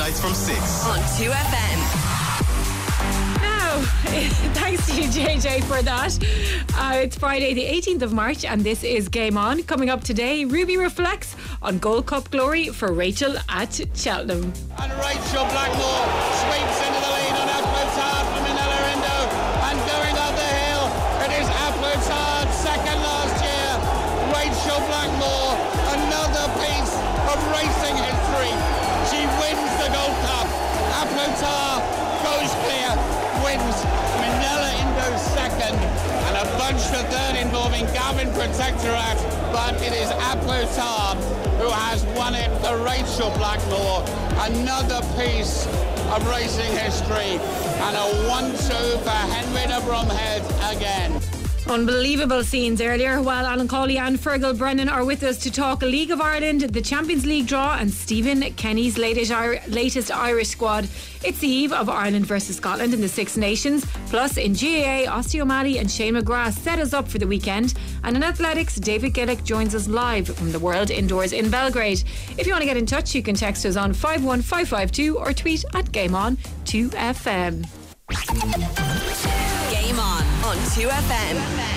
weeknights from 6 on 2FM. Now, thanks to you, JJ, for that. It's Friday the 18th of March and this is Game On. Coming up today, Ruby reflects on Gold Cup glory for Rachel at Cheltenham. And Rachel Blackmore sweeps into the lead on Aplotard from Minella Indo, and going up the hill it is Aplotard, second last year. Rachel Blackmore, another piece of racing history. She wins the Gold Cup. Aplotard goes clear, wins. Minella Indo second, and a bunch for third involving Gavin Protectorat, but it is Aplotard who has won it for Rachel Blackmore. Another piece of racing history, and a 1-2 for Henry de Bromhead again. Unbelievable scenes earlier, while Alan Cawley and Fergal Brennan are with us to talk League of Ireland, the Champions League draw and Stephen Kenny's latest Irish squad. It's the eve of Ireland versus Scotland in the Six Nations. Plus in GAA, Osteo O'Malley and Shane McGrath set us up for the weekend. And in athletics, David Gillick joins us live from the World Indoors in Belgrade. If you want to get in touch, you can text us on 51552 or tweet at GameOn2FM. Game On 2FM.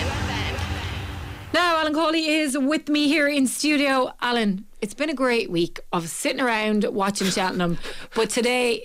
Now, Alan Cawley is with me here in studio. Alan, it's been a great week of sitting around watching Cheltenham, but today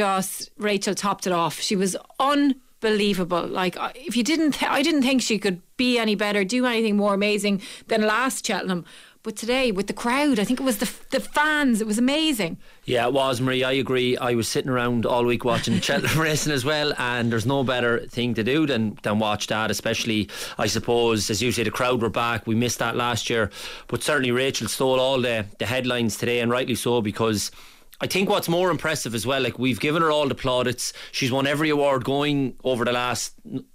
Rachel topped it off. She was unbelievable. Like, if you didn't, I didn't think she could be any better, do anything more amazing than last Cheltenham. But today, with the crowd, I think it was the fans, it was amazing. Yeah, it was, Marie. I agree. I was sitting around all week watching Cheltenham racing as well, and there's no better thing to do than watch that, especially, I suppose, as you say, the crowd were back. We missed that last year, but certainly Rachel stole all the headlines today, and rightly so, because I think what's more impressive as well, like, we've given her all the plaudits. She's won every award going over the last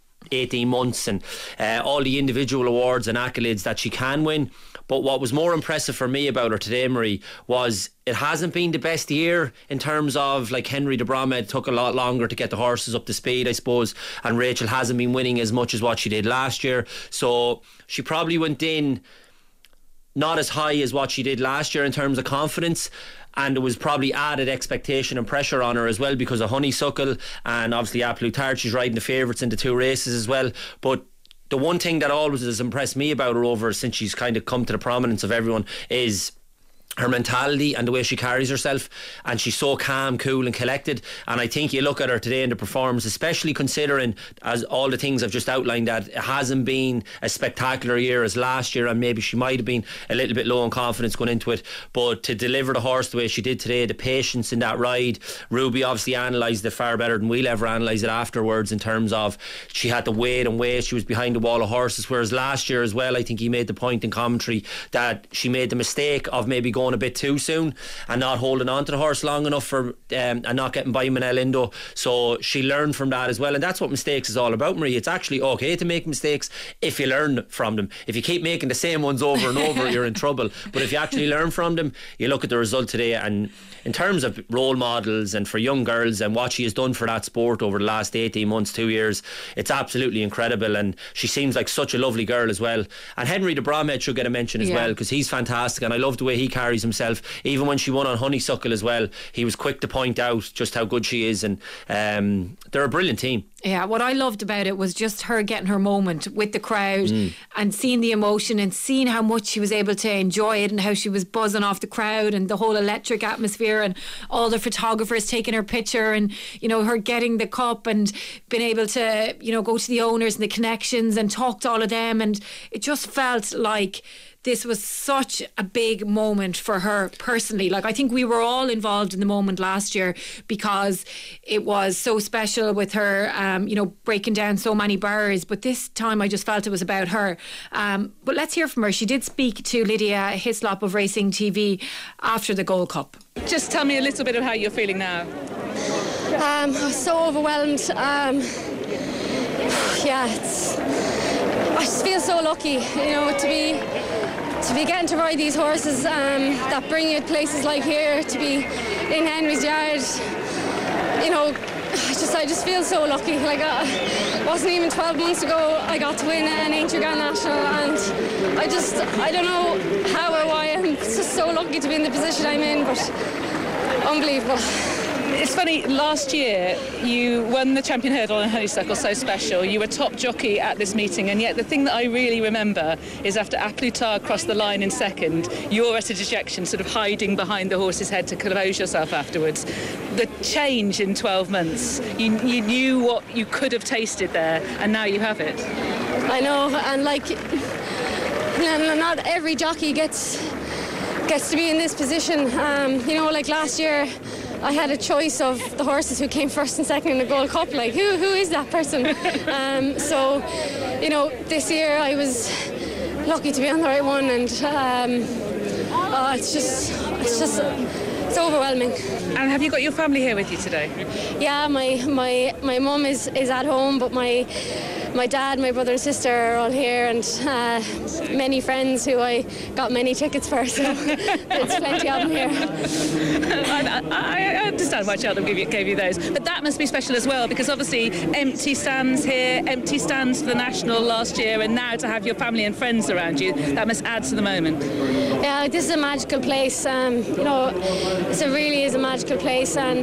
18 months, and all the individual awards and accolades that she can win. But what was more impressive for me about her today, Marie, was it hasn't been the best year in terms of, like, Henry de Bromhead took a lot longer to get the horses up to speed, I suppose, and Rachel hasn't been winning as much as what she did last year. So she probably went in not as high as what she did last year in terms of confidence, and there was probably added expectation and pressure on her as well because of Honeysuckle and obviously Aplotard. She's riding the favourites in the two races as well. But the one thing that always has impressed me about her over since she's kind of come to the prominence of everyone is her mentality and the way she carries herself, and she's so calm, cool and collected. And I think you look at her today in the performance, especially considering, as all the things I've just outlined, that it hasn't been a spectacular year as last year, and maybe she might have been a little bit low on confidence going into it, but to deliver the horse the way she did today, the patience in that ride. Ruby obviously analysed it far better than we'll ever analyse it afterwards, in terms of she had to wait and wait, she was behind the wall of horses, whereas last year as well, I think he made the point in commentary that she made the mistake of maybe going a bit too soon and not holding on to the horse long enough for and not getting by Minella Indo. So she learned from that as well, and that's what mistakes is all about, Marie. It's actually okay to make mistakes if you learn from them. If you keep making the same ones over and over, you're in trouble. But if you actually learn from them, you look at the result today, and in terms of role models and for young girls and what she has done for that sport over the last 18 months, 2 years, it's absolutely incredible. And she seems like such a lovely girl as well. And Henry de Bromhead should get a mention as well, because he's fantastic, and I love the way he carries himself. Even when she won on Honeysuckle as well, he was quick to point out just how good she is, and they're a brilliant team. Yeah, what I loved about it was just her getting her moment with the crowd and seeing the emotion and seeing how much she was able to enjoy it, and how she was buzzing off the crowd and the whole electric atmosphere, and all the photographers taking her picture, and, you know, her getting the cup and being able to, you know, go to the owners and the connections and talk to all of them. And it just felt like this was such a big moment for her personally. Like, I think we were all involved in the moment last year because it was so special with her, you know, breaking down so many barriers. But this time I just felt it was about her. But let's hear from her. She did speak to Lydia Hislop of Racing TV after the Gold Cup. Just tell me a little bit of how you're feeling now. I was so overwhelmed. I just feel so lucky, you know, to be getting to ride these horses that bring you places like here, to be in Henry's Yard. You know, I just feel so lucky. Like, it wasn't even 12 months ago I got to win an Aintree Grand National, and I don't know how or why. I'm just so lucky to be in the position I'm in, but unbelievable. It's funny, last year you won the Champion Hurdle and Honeysuckle, So Special. You were top jockey at this meeting, and yet the thing that I really remember is after A Plus Tard crossed the line in second, you're at a dejection, sort of hiding behind the horse's head to compose yourself afterwards. The change in 12 months, you knew what you could have tasted there, and now you have it. I know, and not every jockey gets to be in this position. Like last year, I had a choice of the horses who came first and second in the Gold Cup. Like, who is that person? This year I was lucky to be on the right one, and it's overwhelming. And have you got your family here with you today? Yeah, my mum is at home, but my dad, my brother and sister are all here, and many friends who I got many tickets for, so there's plenty of them here. I understand why Cheltenham gave you those, but that must be special as well, because obviously empty stands here, empty stands for the National last year, and now to have your family and friends around you, that must add to the moment. Yeah, this is a magical place. It really is a magical place, and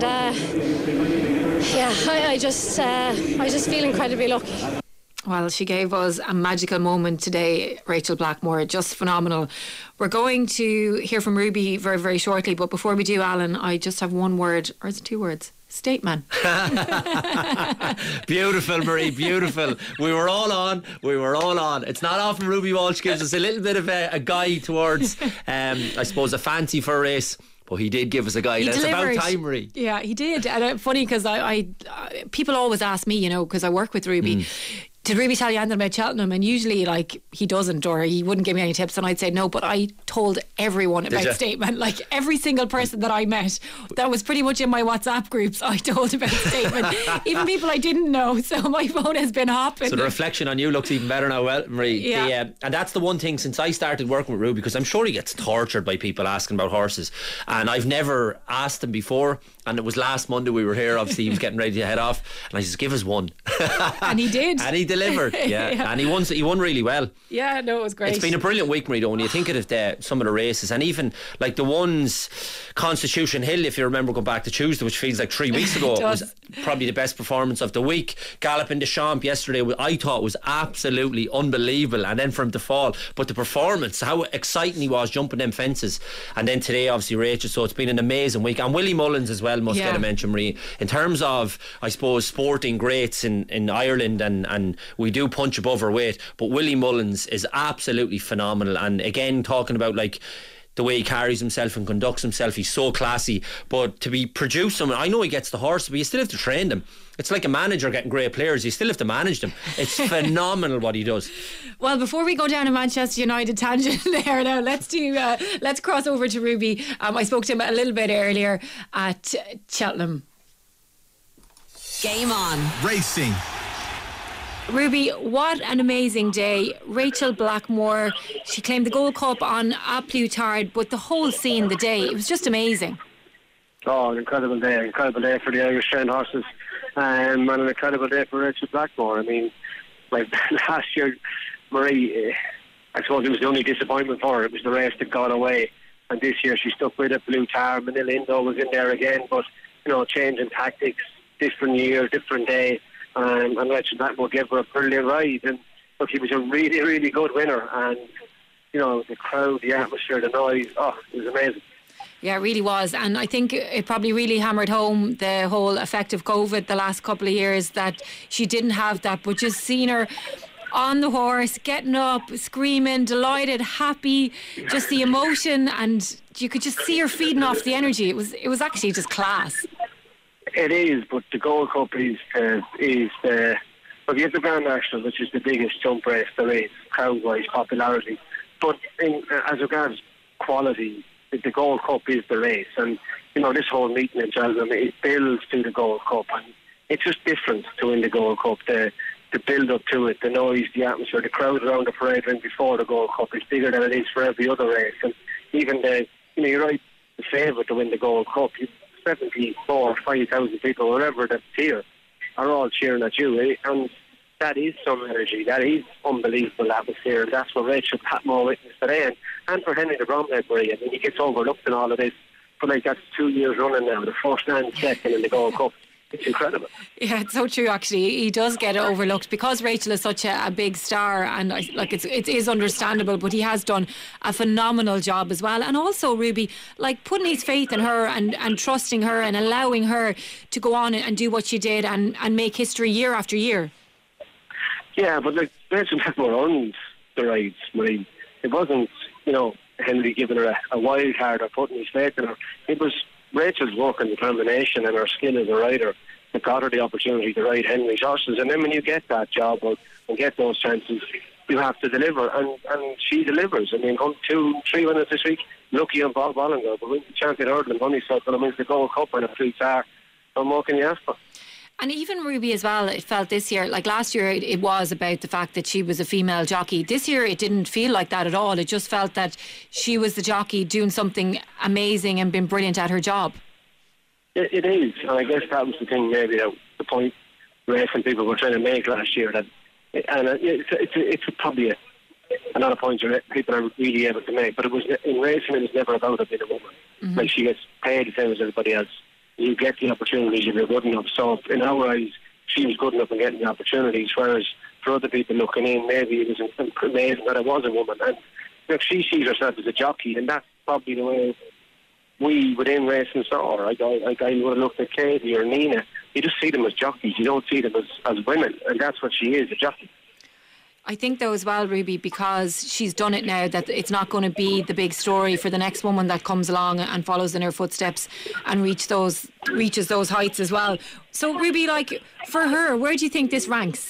I just feel incredibly lucky. Well, she gave us a magical moment today, Rachel Blackmore, just phenomenal. We're going to hear from Ruby very, very shortly, but before we do, Alan, I just have one word, or is it two words? Statement. Beautiful, Marie, beautiful. We were all on. It's not often Ruby Walsh gives us a little bit of a guide towards, I suppose, a fancy for a race. But he did give us a guide. It's about time, Marie. Yeah, he did. And funny because I people always ask me, because I work with Ruby, did Ruby tell you anything about Cheltenham? And usually, he doesn't, or he wouldn't give me any tips, and I'd say no. But I told everyone about Statement. Like every single person that I met, that was pretty much in my WhatsApp groups, I told about Statement. Even people I didn't know. So my phone has been hopping. So the reflection on you looks even better now, well, Marie. Yeah. And that's the one thing since I started working with Ruby, because I'm sure he gets tortured by people asking about horses, and I've never asked him before. And it was last Monday we were here. Obviously, he was getting ready to head off, and I said, "Give us one." And he did. And he delivered. Yeah. And he won really well. Yeah, no, it was great. It's been a brilliant week, Marie, when you think of some of the races, and even like the ones, Constitution Hill, if you remember going back to Tuesday, which feels like 3 weeks ago, it was probably the best performance of the week. Galloping the Champ yesterday, I thought was absolutely unbelievable, and then for him to fall, but the performance, how exciting he was jumping them fences, and then today obviously Rachel. So it's been an amazing week, and Willie Mullins as well must get a mention, Marie, in terms of, I suppose, sporting greats in Ireland, and we do punch above our weight, but Willie Mullins is absolutely phenomenal. And again, talking about like the way he carries himself and conducts himself, he's so classy. But to be produced someone, I know he gets the horse, but you still have to train them. It's like a manager getting great players, you still have to manage them. It's phenomenal what he does. Well, before we go down a Manchester United tangent there now, let's cross over to Ruby. I spoke to him a little bit earlier at Cheltenham. Game on. Racing. Ruby, what an amazing day. Rachel Blackmore, she claimed the Gold Cup on A Plus Tard, but the whole scene, the day, it was just amazing. Oh, an incredible day for the Irish trained horses, and an incredible day for Rachel Blackmore. I mean, like last year, Marie, I suppose it was the only disappointment for her. It was the race that got away, and this year she stuck with it. Blue Tar, Manila Indo was in there again, but changing tactics, different year, different day. And Rachel Blackmore gave her a brilliant ride, and look, he was a really, really good winner. And the crowd, the atmosphere, the noise, it was amazing. Yeah, it really was. And I think it probably really hammered home the whole effect of COVID the last couple of years, that she didn't have that, but just seeing her on the horse, getting up, screaming, delighted, happy, just the emotion, and you could just see her feeding off the energy. It was actually just class. It is, but the Gold Cup is the you have the Grand National, which is the biggest jump race there is, crowd-wise, popularity. But as regards quality, the Gold Cup is the race, and this whole meeting in Cheltenham, it builds to the Gold Cup, and it's just different to win the Gold Cup. The build up to it, the noise, the atmosphere, the crowd around the parade ring before the Gold Cup is bigger than it is for every other race, and even you're right, the favourite to win the Gold Cup. 74, 5,000 people, whatever that's here, are all cheering at you, and that is some energy, that is unbelievable atmosphere, and that's what Rachel Blackmore witnessed today, and for Henry de Bromhead, Marie. I mean, he gets overlooked in all of this, for like that's 2 years running now, the first and second in the Gold Cup. It's incredible. Yeah, it's so true. Actually, he does get overlooked because Rachel is such a big star, and it is understandable. But he has done a phenomenal job as well, and also Ruby, like putting his faith in her and trusting her and allowing her to go on and do what she did and make history year after year. Yeah, but like Rachel never earned the rights, Marie. It wasn't, Henry giving her a wild card or putting his faith in her. It was Rachel's work and determination and her skill as a rider that got her the opportunity to ride Henry's horses. And then when you get that job and get those chances, you have to deliver. And she delivers. I mean, 2-3 winners this week. Lucky on Bob Bollinger, but wins the champion hurdle, Honeysuckle, and wins the Gold Cup and a Flute Star. What more can you ask for? And even Ruby as well, it felt this year, like last year it was about the fact that she was a female jockey. This year it didn't feel like that at all. It just felt that she was the jockey doing something amazing and being brilliant at her job. It is, and I guess that was the thing maybe, the point racing people were trying to make last year. It's probably another point people are really able to make, but in racing it was never about it being a woman. Mm-hmm. Like she gets paid the same as everybody else. You get the opportunities if you're good enough. So in our eyes, she was good enough in getting the opportunities, whereas for other people looking in, maybe it was amazing that it was a woman. And she sees herself as a jockey, and that's probably the way we within racing saw her. Like I would have looked at Katie or Nina. You just see them as jockeys. You don't see them as women, and that's what she is, a jockey. I think though as well, Ruby, because she's done it now, that it's not going to be the big story for the next woman that comes along and follows in her footsteps and reaches those heights as well. So Ruby, like for her, where do you think this ranks?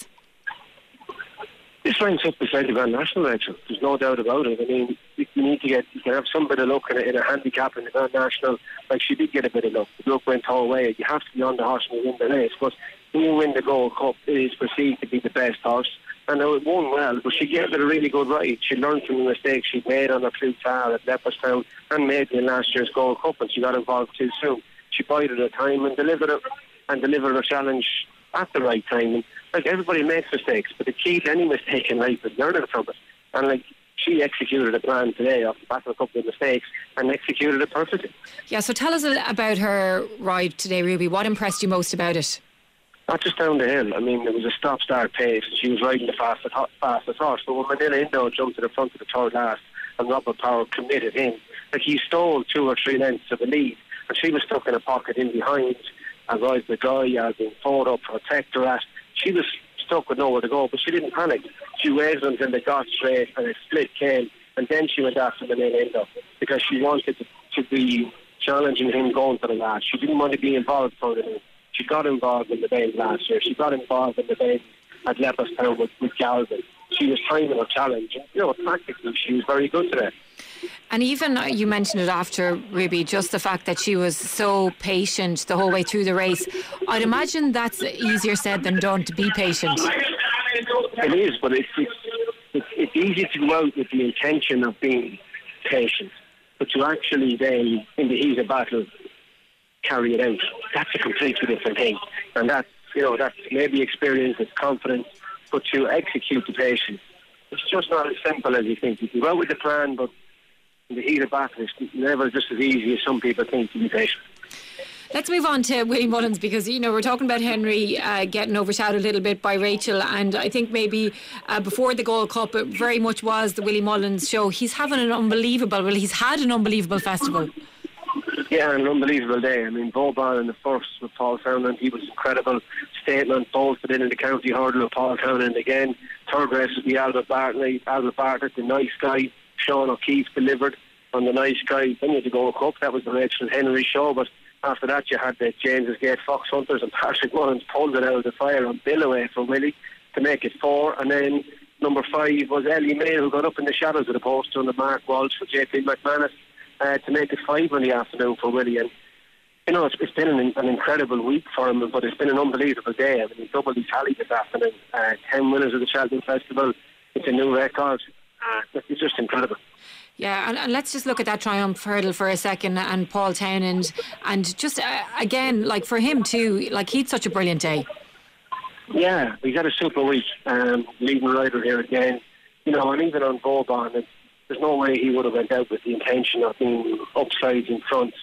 This ranks up beside the Grand National, actually. There's no doubt about it. I mean, you can have some bit of luck in a handicap in the Grand National. Like she did get a bit of luck. The luck went her way. You have to be on the horse and win the race. But when you win the Gold Cup, it is perceived to be the best horse. And it won well, but she gave it a really good ride. She learned from the mistakes she'd made on her Flute Star at Leopardstown and made in last year's Gold Cup, and she got involved too soon. She bided her time and delivered her challenge at the right time. And like everybody makes mistakes, but the key to any mistake in life is learning from it. And like she executed a plan today off the back of a couple of mistakes and executed it perfectly. Yeah, so tell us about her ride today, Ruby. What impressed you most about it? Not just down the hill. I mean, there was a stop-start pace. She was riding the fastest horse. But when Manila Indo jumped to the front of the third last and Robert Power committed in, like he stole 2 or 3 lengths of the lead, and she was stuck in a pocket in behind. And Roy McGuy had been forward up to protect her at. She was stuck with nowhere to go, but she didn't panic. She waited until they got straight and a split came, and then she went after Manila Indo because she wanted to be challenging him going to the last. She didn't want to be involved further in. She got involved in the Bain last year. She got involved in the Bain at Leopardstown with Galvin. She was timing her challenge. And, practically, she was very good today. And even, you mentioned it after, Ruby, just the fact that she was so patient the whole way through the race. I'd imagine that's easier said than done, to be patient. It is, but it's easy to go out with the intention of being patient. But to actually then, in the heat of battle, carry it out, that's a completely different thing. And that's maybe experience, it's confidence, but to execute the patience, it's just not as simple as you think. You can go out with the plan, but in the heat of battle, it's never just as easy as some people think to be patient. Let's move on to Willie Mullins, because we're talking about Henry getting overshadowed a little bit by Rachel, and I think maybe before the Gold Cup it very much was the Willie Mullins show. He's had an unbelievable festival. Yeah, an unbelievable day. I mean, Boban in the first with Paul Townend, he was incredible. Statement, bolted in the county hurdle with Paul Townend again. Third race was the Albert Bartlett, the nice guy. Sean O'Keefe delivered on the nice guy. Then you had to go Cup. That was the Rachel Henry show. But after that, you had the James's Gate Fox Hunters, and Patrick Mullins pulled it out of the fire on Bill away from Willie to make it 4. And then number 5 was Ellie May, who got up in the shadows of the post on the Mark Walsh for JP McManus. To make it 5 in the afternoon for Willie. And it's been an incredible week for him, but it's been an unbelievable day. I mean, he doubled his tally this afternoon. 10 winners of the Cheltenham Festival. It's a new record. It's just incredible. Yeah, and let's just look at that Triumph hurdle for a second, and Paul Townend, and just again, like for him too, like he had such a brilliant day. Yeah, he's had a super week, leading rider here again. And even on Boban, there's no way he would have went out with the intention of being upsides in front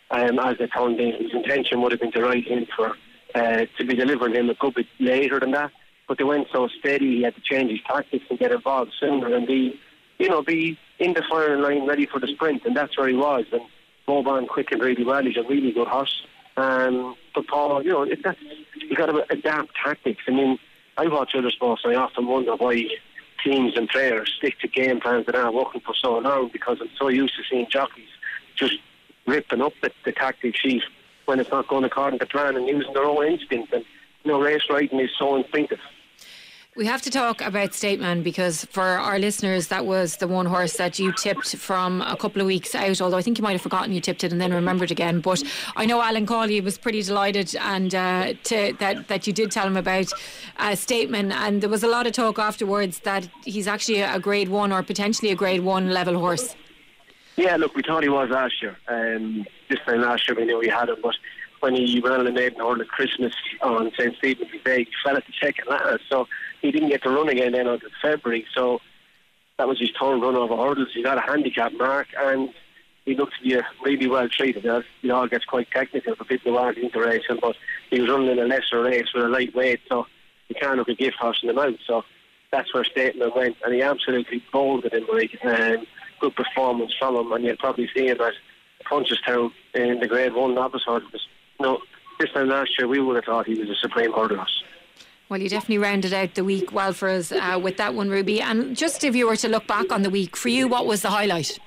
as they turned in. His intention would have been to ride him for to be delivering him a good bit later than that. But they went so steady, he had to change his tactics and get involved sooner and be in the firing line ready for the sprint, and that's where he was. And Boban quickened really well. He's a really good horse. But Paul, you got to adapt tactics. I mean, I watch other sports and I often wonder why teams and players stick to game plans that aren't working for so long, because I'm so used to seeing jockeys just ripping up the tactic sheet when it's not going according to plan and using their own instinct. And race riding is so instinctive. We have to talk about Stateman, because for our listeners, that was the one horse that you tipped from a couple of weeks out, although I think you might have forgotten you tipped it and then remembered again. But I know Alan Cawley was pretty delighted and that you did tell him about Stateman, and there was a lot of talk afterwards that he's actually a grade 1 or potentially a grade 1 level horse. Yeah, look, we thought he was last year. This time last year we knew we had him, but when he ran the maiden hurdle at Christmas on St. Stephen's Day, he fell at the second last, so he didn't get to run again then until February. So that was his third run over hurdles. He got a handicap mark and he looked to be really well treated. It all gets quite technical for people who aren't into racing, but he was running in a lesser race with a lightweight, so you can't look a gift horse in the mouth. So that's where Stateman went, and he absolutely bolted him, Mike. Good performance from him, and you'll probably see him at Punchestown in the grade 1 novice hurdles. This time last year we would have thought he was a supreme hurdle horse. Well, you definitely rounded out the week well for us with that one, Ruby. And just if you were to look back on the week, for you, what was the highlight?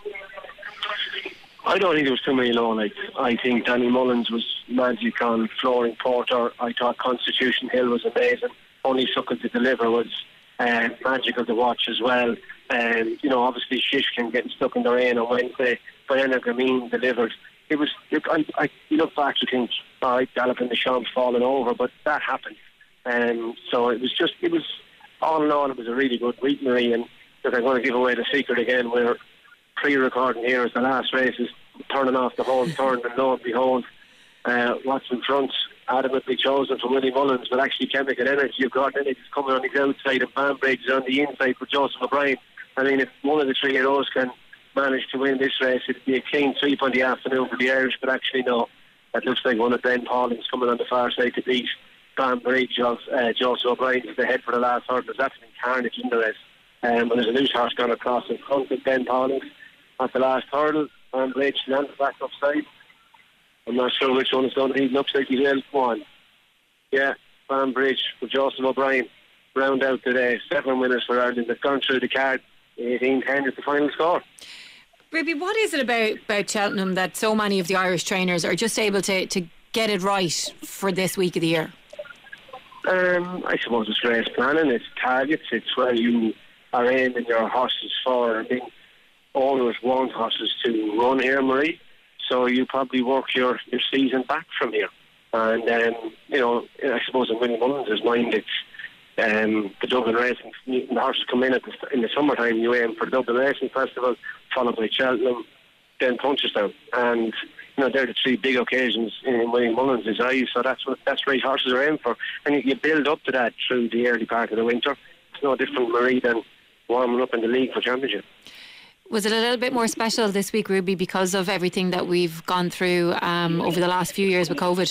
I don't think there was too many lowlights. I think Danny Mullins was magic on Flooring Porter. I thought Constitution Hill was amazing. Only Suckle to Deliver was magical to watch as well. Obviously Shishkin getting stuck in the rain on Wednesday. Diana Gamine delivered. It was. I look back to think, all right, Galloping the Champs falling over, but that happened. So it was all in all, it was a really good week, Marie. And look, I'm going to give away the secret again. We're pre-recording here as the last race is turning off the whole turn, and lo and behold, what's in front, adamantly chosen for Willie Mullins, but actually Chemical Energy. You've got Energy coming on the outside and Banbridge is on the inside for Joseph O'Brien. I mean, if one of the three of those can manage to win this race, it'd be a clean sweep on the afternoon for the Irish, but actually no, that looks like one of Ben Pauling's coming on the far side to beat Banbridge of Joseph O'Brien to the head for the last hurdle. That's been carnage in the race. And there's a loose horse gone across in front of Ben Pauling's at the last hurdle. Banbridge lands back upside. I'm not sure which one is going to. He looks like he's ill. One. Yeah, Banbridge for Joseph O'Brien. Round out today. 7 winners for Ireland. They've gone through the card. 18-10 is the final score. Ruby, what is it about Cheltenham that so many of the Irish trainers are just able to get it right for this week of the year? I suppose it's race planning, it's targets, it's where you are aiming your horses for. I think owners want horses to run here, Marie, so you probably work your season back from here. And I suppose in Willie Mullins' mind, it's the Dublin Racing. The horses come in in the summertime. You aim for the Dublin Racing Festival, followed by Cheltenham, then Punchestown, and they're the three big occasions in Willie Mullins' eyes. So that's where horses are aiming for, and you build up to that through the early part of the winter. It's no different, Marie, than warming up in the league for championship. Was it a little bit more special this week, Ruby, because of everything that we've gone through over the last few years with COVID?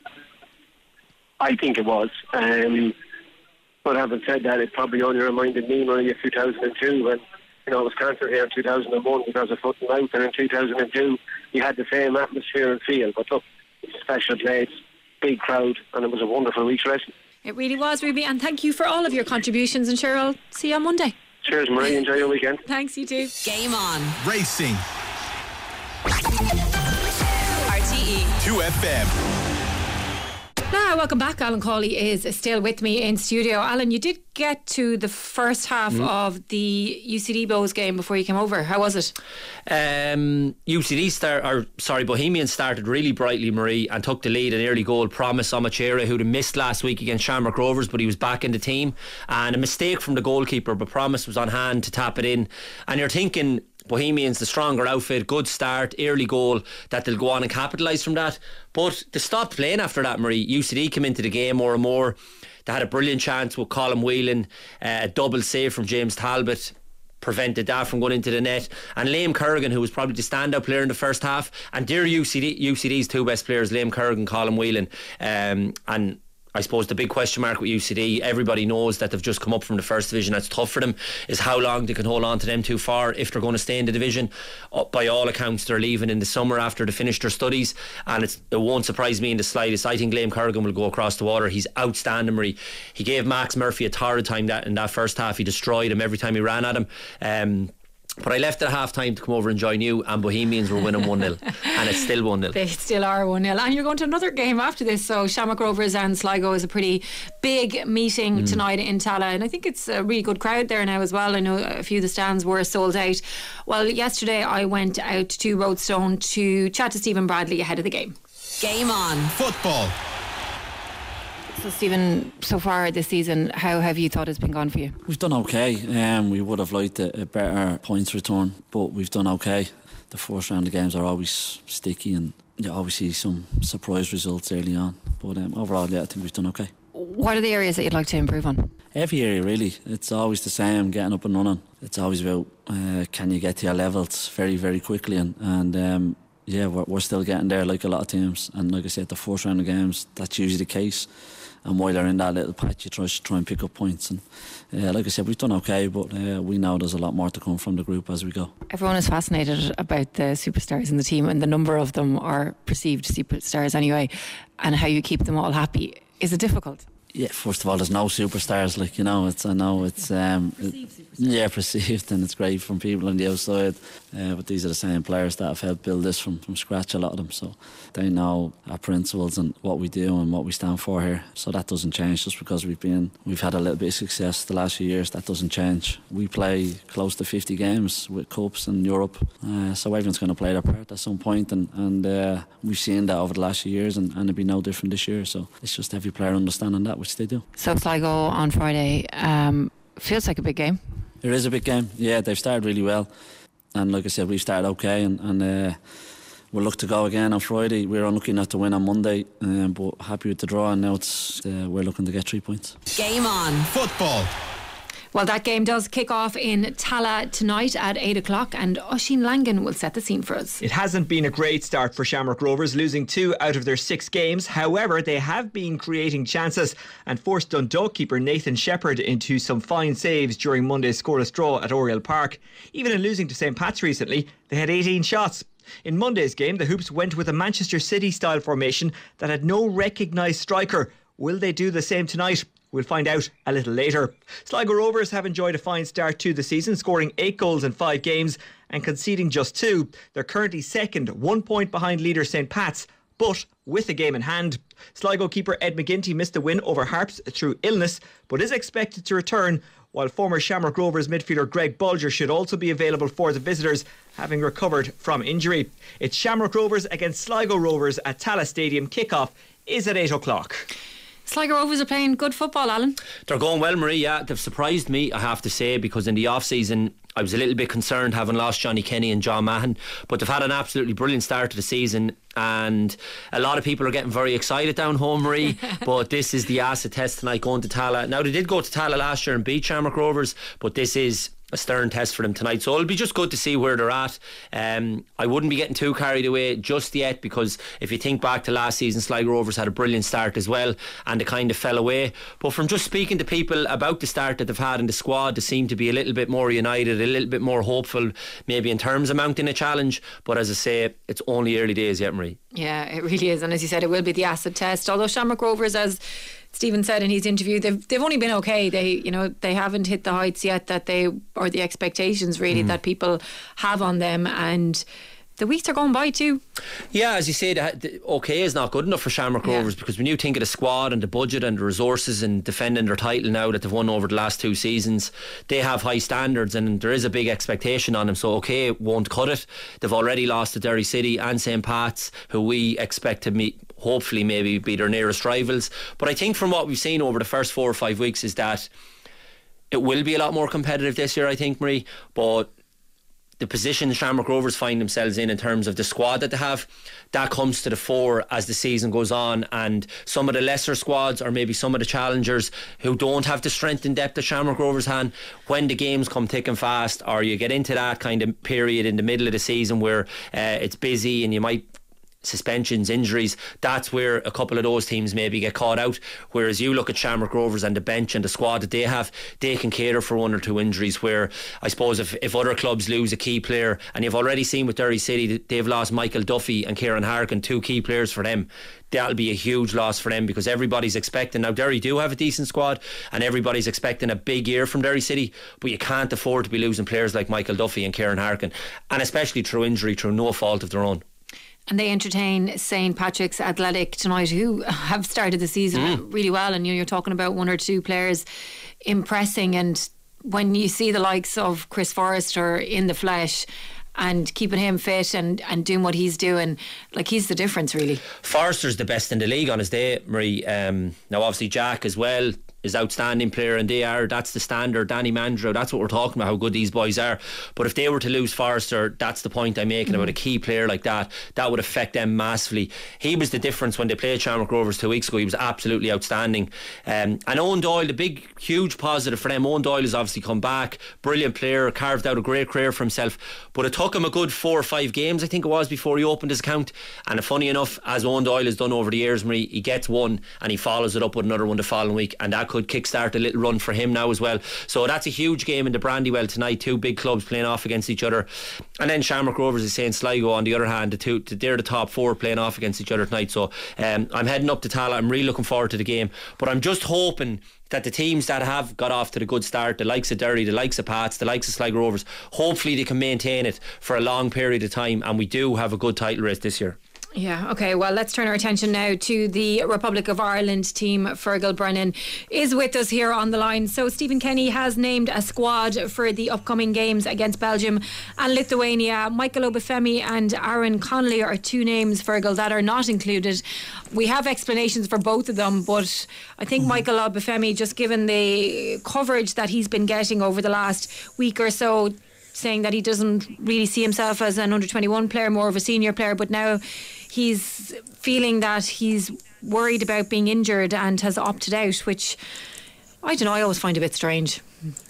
I think it was. But having said that, it probably only reminded me, Marie, of 2002 when it was cancelled here in 2001 because of foot and mouth, and in 2002 you had the same atmosphere and feel. But look, it's a special place, big crowd, and it was a wonderful week's racing. It really was, Ruby, and thank you for all of your contributions, and sure, I'll see you on Monday. Cheers, Marie. Enjoy your weekend. Thanks, you too. Game on. Racing. RTE 2FM. Now, welcome back. Alan Cawley is still with me in studio. Alan, you did get to the first half of the UCD Bows game before you came over. How was it? Bohemian started really brightly, Marie, and took the lead. An early goal. Promise Omachera, who'd missed last week against Shamrock Rovers, but he was back in the team, and a mistake from the goalkeeper, but Promise was on hand to tap it in. And you're thinking, Bohemians, the stronger outfit, good start, early goal, that they'll go on and capitalise from that. But they stopped playing after that, Marie. UCD came into the game more and more. They had a brilliant chance with Colin Whelan, a double save from James Talbot. prevented that from going into the net. And Liam Kerrigan, who was probably the standout player in the first half, and they're UCD's two best players, Liam Kerrigan, Colin Whelan, and I suppose the big question mark with UCD, everybody knows that they've just come up from the first division. That's tough for them, is how long they can hold on to them too far if they're going to stay in the division. By all accounts, they're leaving in the summer after they finish their studies, and it won't surprise me in the slightest. I think Liam Kerrigan will go across the water. He's outstanding, Marie. He gave Max Murphy a torrid time in that first half. He destroyed him every time he ran at him. But I left at half time to come over and join you, and Bohemians were winning 1-0 and it's still 1-0. They still are 1-0, and you're going to another game after this. So Shamrock Rovers and Sligo is a pretty big meeting tonight in Tala, and I think it's a really good crowd there now as well. I know a few of the stands were sold out. Well, yesterday I went out to Roadstone to chat to Stephen Bradley ahead of the game. Game on. Football. So Stephen, so far this season, how have you thought it's been gone for you? We've done okay. We would have liked a better points return, but we've done okay. The first round of games are always sticky, and you always see some surprise results early on. But overall, I think we've done okay. What are the areas that you'd like to improve on? Every area, really. It's always the same, getting up and running. It's always about can you get to your levels very, very quickly, and we're still getting there like a lot of teams. And like I said, the first round of games, that's usually the case. And while they're in that little patch, you try and pick up points. And like I said, we've done okay, but we know there's a lot more to come from the group as we go. Everyone is fascinated about the superstars in the team, and the number of them are perceived superstars anyway, and how you keep them all happy. Is it difficult? Yeah, first of all, there's no superstars. Perceived, and it's great from people on the outside. But these are the same players that have helped build this from scratch, a lot of them. So they know our principles and what we do and what we stand for here. So that doesn't change just because we've had a little bit of success the last few years. That doesn't change. We play close to 50 games with cups in Europe, so everyone's going to play their part at some point, and we've seen that over the last few years, and it'll be no different this year. So it's just every player understanding that, which they do. So Sligo on Friday feels like a big game. It is a big game. Yeah, they've started really well, and like I said, we've started okay, and we'll look to go again on Friday. We're unlucky not to win on Monday, but happy with the draw, and now we're looking to get 3 points. Game on. Football. Well, that game does kick off in Tala tonight at 8 o'clock, and Oisín Langan will set the scene for us. It hasn't been a great start for Shamrock Rovers, losing 2 out of their 6 games. However, they have been creating chances and forced Dundalk keeper Nathan Shepherd into some fine saves during Monday's scoreless draw at Oriel Park. Even in losing to St Pat's recently, they had 18 shots. In Monday's game, the Hoops went with a Manchester City-style formation that had no recognised striker. Will they do the same tonight? We'll find out a little later. Sligo Rovers have enjoyed a fine start to the season, scoring 8 goals in 5 games and conceding just 2. They're currently second, 1 point behind leader St Pat's, but with a game in hand. Sligo keeper Ed McGinty missed the win over Harps through illness, but is expected to return, while former Shamrock Rovers midfielder Greg Bulger should also be available for the visitors, having recovered from injury. It's Shamrock Rovers against Sligo Rovers at Tala Stadium. Kick-off is at 8 o'clock. Sligo Rovers are playing good football, Alan. They're going well, Marie. Yeah, they've surprised me, I have to say, because in the off-season I was a little bit concerned having lost Johnny Kenny and John Mahon, but they've had an absolutely brilliant start to the season, and a lot of people are getting very excited down home, Marie. But this is the acid test tonight, going to Tala. Now, they did go to Tala last year and beat Shamrock Rovers, but this is a stern test for them tonight, so it'll be just good to see where they're at. I wouldn't be getting too carried away just yet, because if you think back to last season, Sligo Rovers had a brilliant start as well, and they kind of fell away. But from just speaking to people about the start that they've had in the squad, they seem to be a little bit more united, a little bit more hopeful, maybe in terms of mounting a challenge. But as I say, it's only early days yet, Marie. Yeah, it really is, and as you said, it will be the acid test. Although Shamrock Rovers, as Stephen said in his interview, they've only been okay. They haven't hit the heights yet that or the expectations really that people have on them, and the weeks are going by too. Yeah, as you say, okay is not good enough for Shamrock Rovers, because when you think of the squad and the budget and the resources and defending their title now that they've won over the last 2 seasons, they have high standards and there is a big expectation on them. So okay, won't cut it. They've already lost to Derry City and St Pat's, who we expect to meet, hopefully maybe be their nearest rivals. But I think from what we've seen over the first 4 or 5 weeks is that it will be a lot more competitive this year, I think, Marie. But the position Shamrock Rovers find themselves in terms of the squad that they have, that comes to the fore as the season goes on, and some of the lesser squads or maybe some of the challengers who don't have the strength and depth that Shamrock Rovers had, when the games come thick and fast, or you get into that kind of period in the middle of the season where it's busy and you might suspensions, injuries, that's where a couple of those teams maybe get caught out. Whereas you look at Shamrock Rovers and the bench and the squad that they have, they can cater for one or two injuries, where I suppose if other clubs lose a key player, and you've already seen with Derry City, they've lost Michael Duffy and Kieran Harkin, two key players for them. That'll be a huge loss for them, because everybody's expecting, now Derry do have a decent squad and everybody's expecting a big year from Derry City, but you can't afford to be losing players like Michael Duffy and Kieran Harkin, and especially through injury, through no fault of their own. And they entertain St. Patrick's Athletic tonight, who have started the season really well. And you're talking about one or two players impressing. And when you see the likes of Chris Forrester in the flesh and keeping him fit and doing what he's doing, like, he's the difference, really. Forrester's the best in the league on his day, Marie. Now obviously Jack as well is outstanding player, and that's the standard. Danny Mandrow, that's what we're talking about, how good these boys are. But if they were to lose Forrester, that's the point I'm making about a key player like that would affect them massively. He was the difference when they played Shamrock Rovers 2 weeks ago. He was absolutely outstanding. And Owen Doyle, the big huge positive for them, Owen Doyle has obviously come back, brilliant player, carved out a great career for himself, but it took him a good 4 or 5 games I think it was before he opened his account. And funny enough, as Owen Doyle has done over the years, Marie, he gets one and he follows it up with another one the following week, and that could kickstart a little run for him now as well. So that's a huge game in the Brandywell tonight. Two big clubs playing off against each other. And then Shamrock Rovers is saying Sligo on the other hand, they're the top 4 playing off against each other tonight. So I'm heading up to Tallaght. I'm really looking forward to the game, but I'm just hoping that the teams that have got off to the good start, the likes of Derry, the likes of Pats, the likes of Sligo Rovers, hopefully they can maintain it for a long period of time, and we do have a good title race this year. Yeah, okay, well, let's turn our attention now to the Republic of Ireland team. Fergal Brennan is with us here on the line. So Stephen Kenny has named a squad for the upcoming games against Belgium and Lithuania. Michael Obafemi and Aaron Connolly are 2 names, Fergal, that are not included. We have explanations for both of them, but I think Michael Obafemi, just given the coverage that he's been getting over the last week or so, saying that he doesn't really see himself as an under-21 player, more of a senior player, but now he's feeling that he's worried about being injured and has opted out, which, I don't know, I always find a bit strange.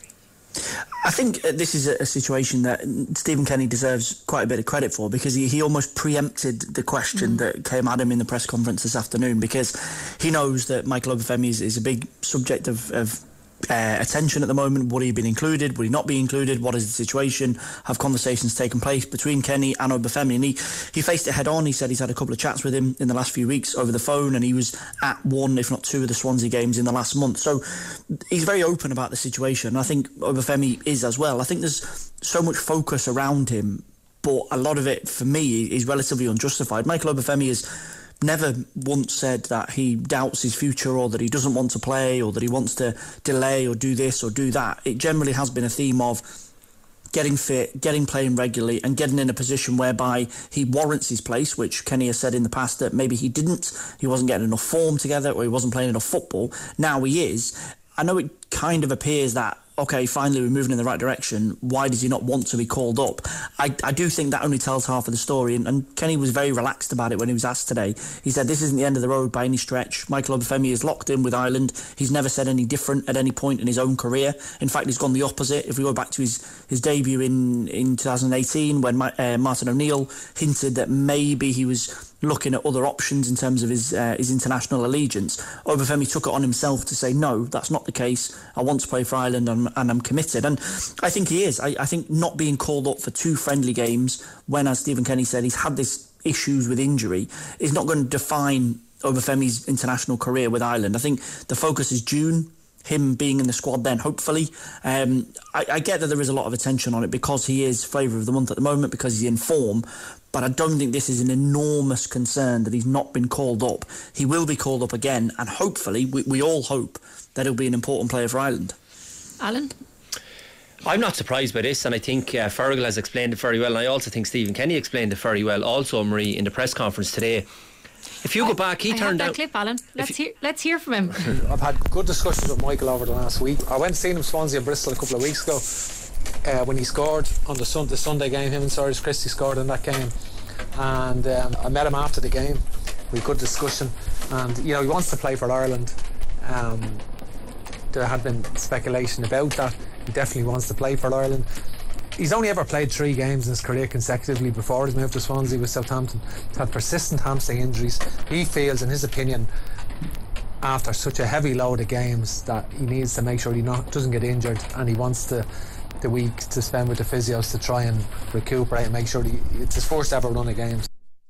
I think this is a situation that Stephen Kenny deserves quite a bit of credit for, because he almost preempted the question that came at him in the press conference this afternoon, because he knows that Michael Obafemi is a big subject of attention at the moment. Would he have been included? Would he not be included? What is the situation? Have conversations taken place between Kenny and Obafemi? And he faced it head on. He said he's had a couple of chats with him in the last few weeks over the phone, and he was at 1 if not 2 of the Swansea games in the last month. So he's very open about the situation. I think Obafemi is as well. I think there's so much focus around him, but a lot of it for me is relatively unjustified. Michael Obafemi is never once said that he doubts his future, or that he doesn't want to play, or that he wants to delay or do this or do that. It generally has been a theme of getting fit, getting playing regularly, and getting in a position whereby he warrants his place, which Kenny has said in the past that maybe he didn't. He wasn't getting enough form together, or he wasn't playing enough football. Now he is. I know it kind of appears that, okay, finally we're moving in the right direction. Why does he not want to be called up? I do think that only tells half of the story, and Kenny was very relaxed about it when he was asked today. He said this isn't the end of the road by any stretch. Michael Obafemi is locked in with Ireland. He's never said any different at any point in his own career. In fact, he's gone the opposite. If we go back to his debut in 2018, when Martin O'Neill hinted that maybe he was looking at other options in terms of his international allegiance, Obafemi took it on himself to say, no, that's not the case. I want to play for Ireland, and I'm committed. And I think he is. I think not being called up for 2 friendly games, when, as Stephen Kenny said, he's had this issues with injury, is not going to define Obafemi's international career with Ireland. I think the focus is June, him being in the squad then, hopefully. I get that there is a lot of attention on it because he is flavour of the month at the moment, because he's in form, but I don't think this is an enormous concern that he's not been called up. He will be called up again, and hopefully, we all hope that he'll be an important player for Ireland. Alan? I'm not surprised by this, and I think Fergal has explained it very well, and I also think Stephen Kenny explained it very well also, Marie, in the press conference today. If you go back, he turned out. Clip, Alan. Let's hear from him. I've had good discussions with Michael over the last week. I went to see him Swansea and Bristol a couple of weeks ago, when he scored on the Sunday game. Him and Cyrus Christie scored in that game, and I met him after the game. We had a good discussion, and he wants to play for Ireland. There had been speculation about that. He definitely wants to play for Ireland. He's only ever played 3 games in his career consecutively before his move to Swansea with Southampton. He's had persistent hamstring injuries. He feels, in his opinion, after such a heavy load of games, that he needs to make sure he doesn't get injured, and he wants the week to spend with the physios to try and recuperate and make sure it's his first ever run of games.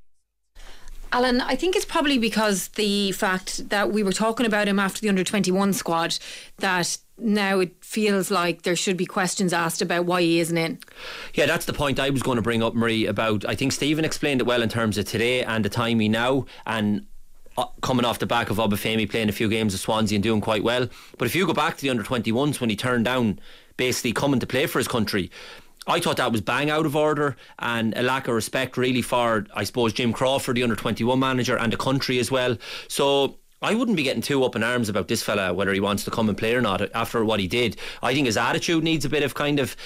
Alan, I think it's probably because the fact that we were talking about him after the under-21 squad, that now it feels like there should be questions asked about why he isn't in. Yeah, that's the point I was going to bring up, Marie, about, I think Stephen explained it well in terms of today and the timing now, and coming off the back of Obafemi playing a few games of Swansea and doing quite well. But if you go back to the under-21s, when he turned down basically coming to play for his country, I thought that was bang out of order and a lack of respect really for, I suppose, Jim Crawford, the under-21 manager, and the country as well. So I wouldn't be getting too up in arms about this fella, whether he wants to come and play or not after what he did. I think his attitude needs a bit of kind of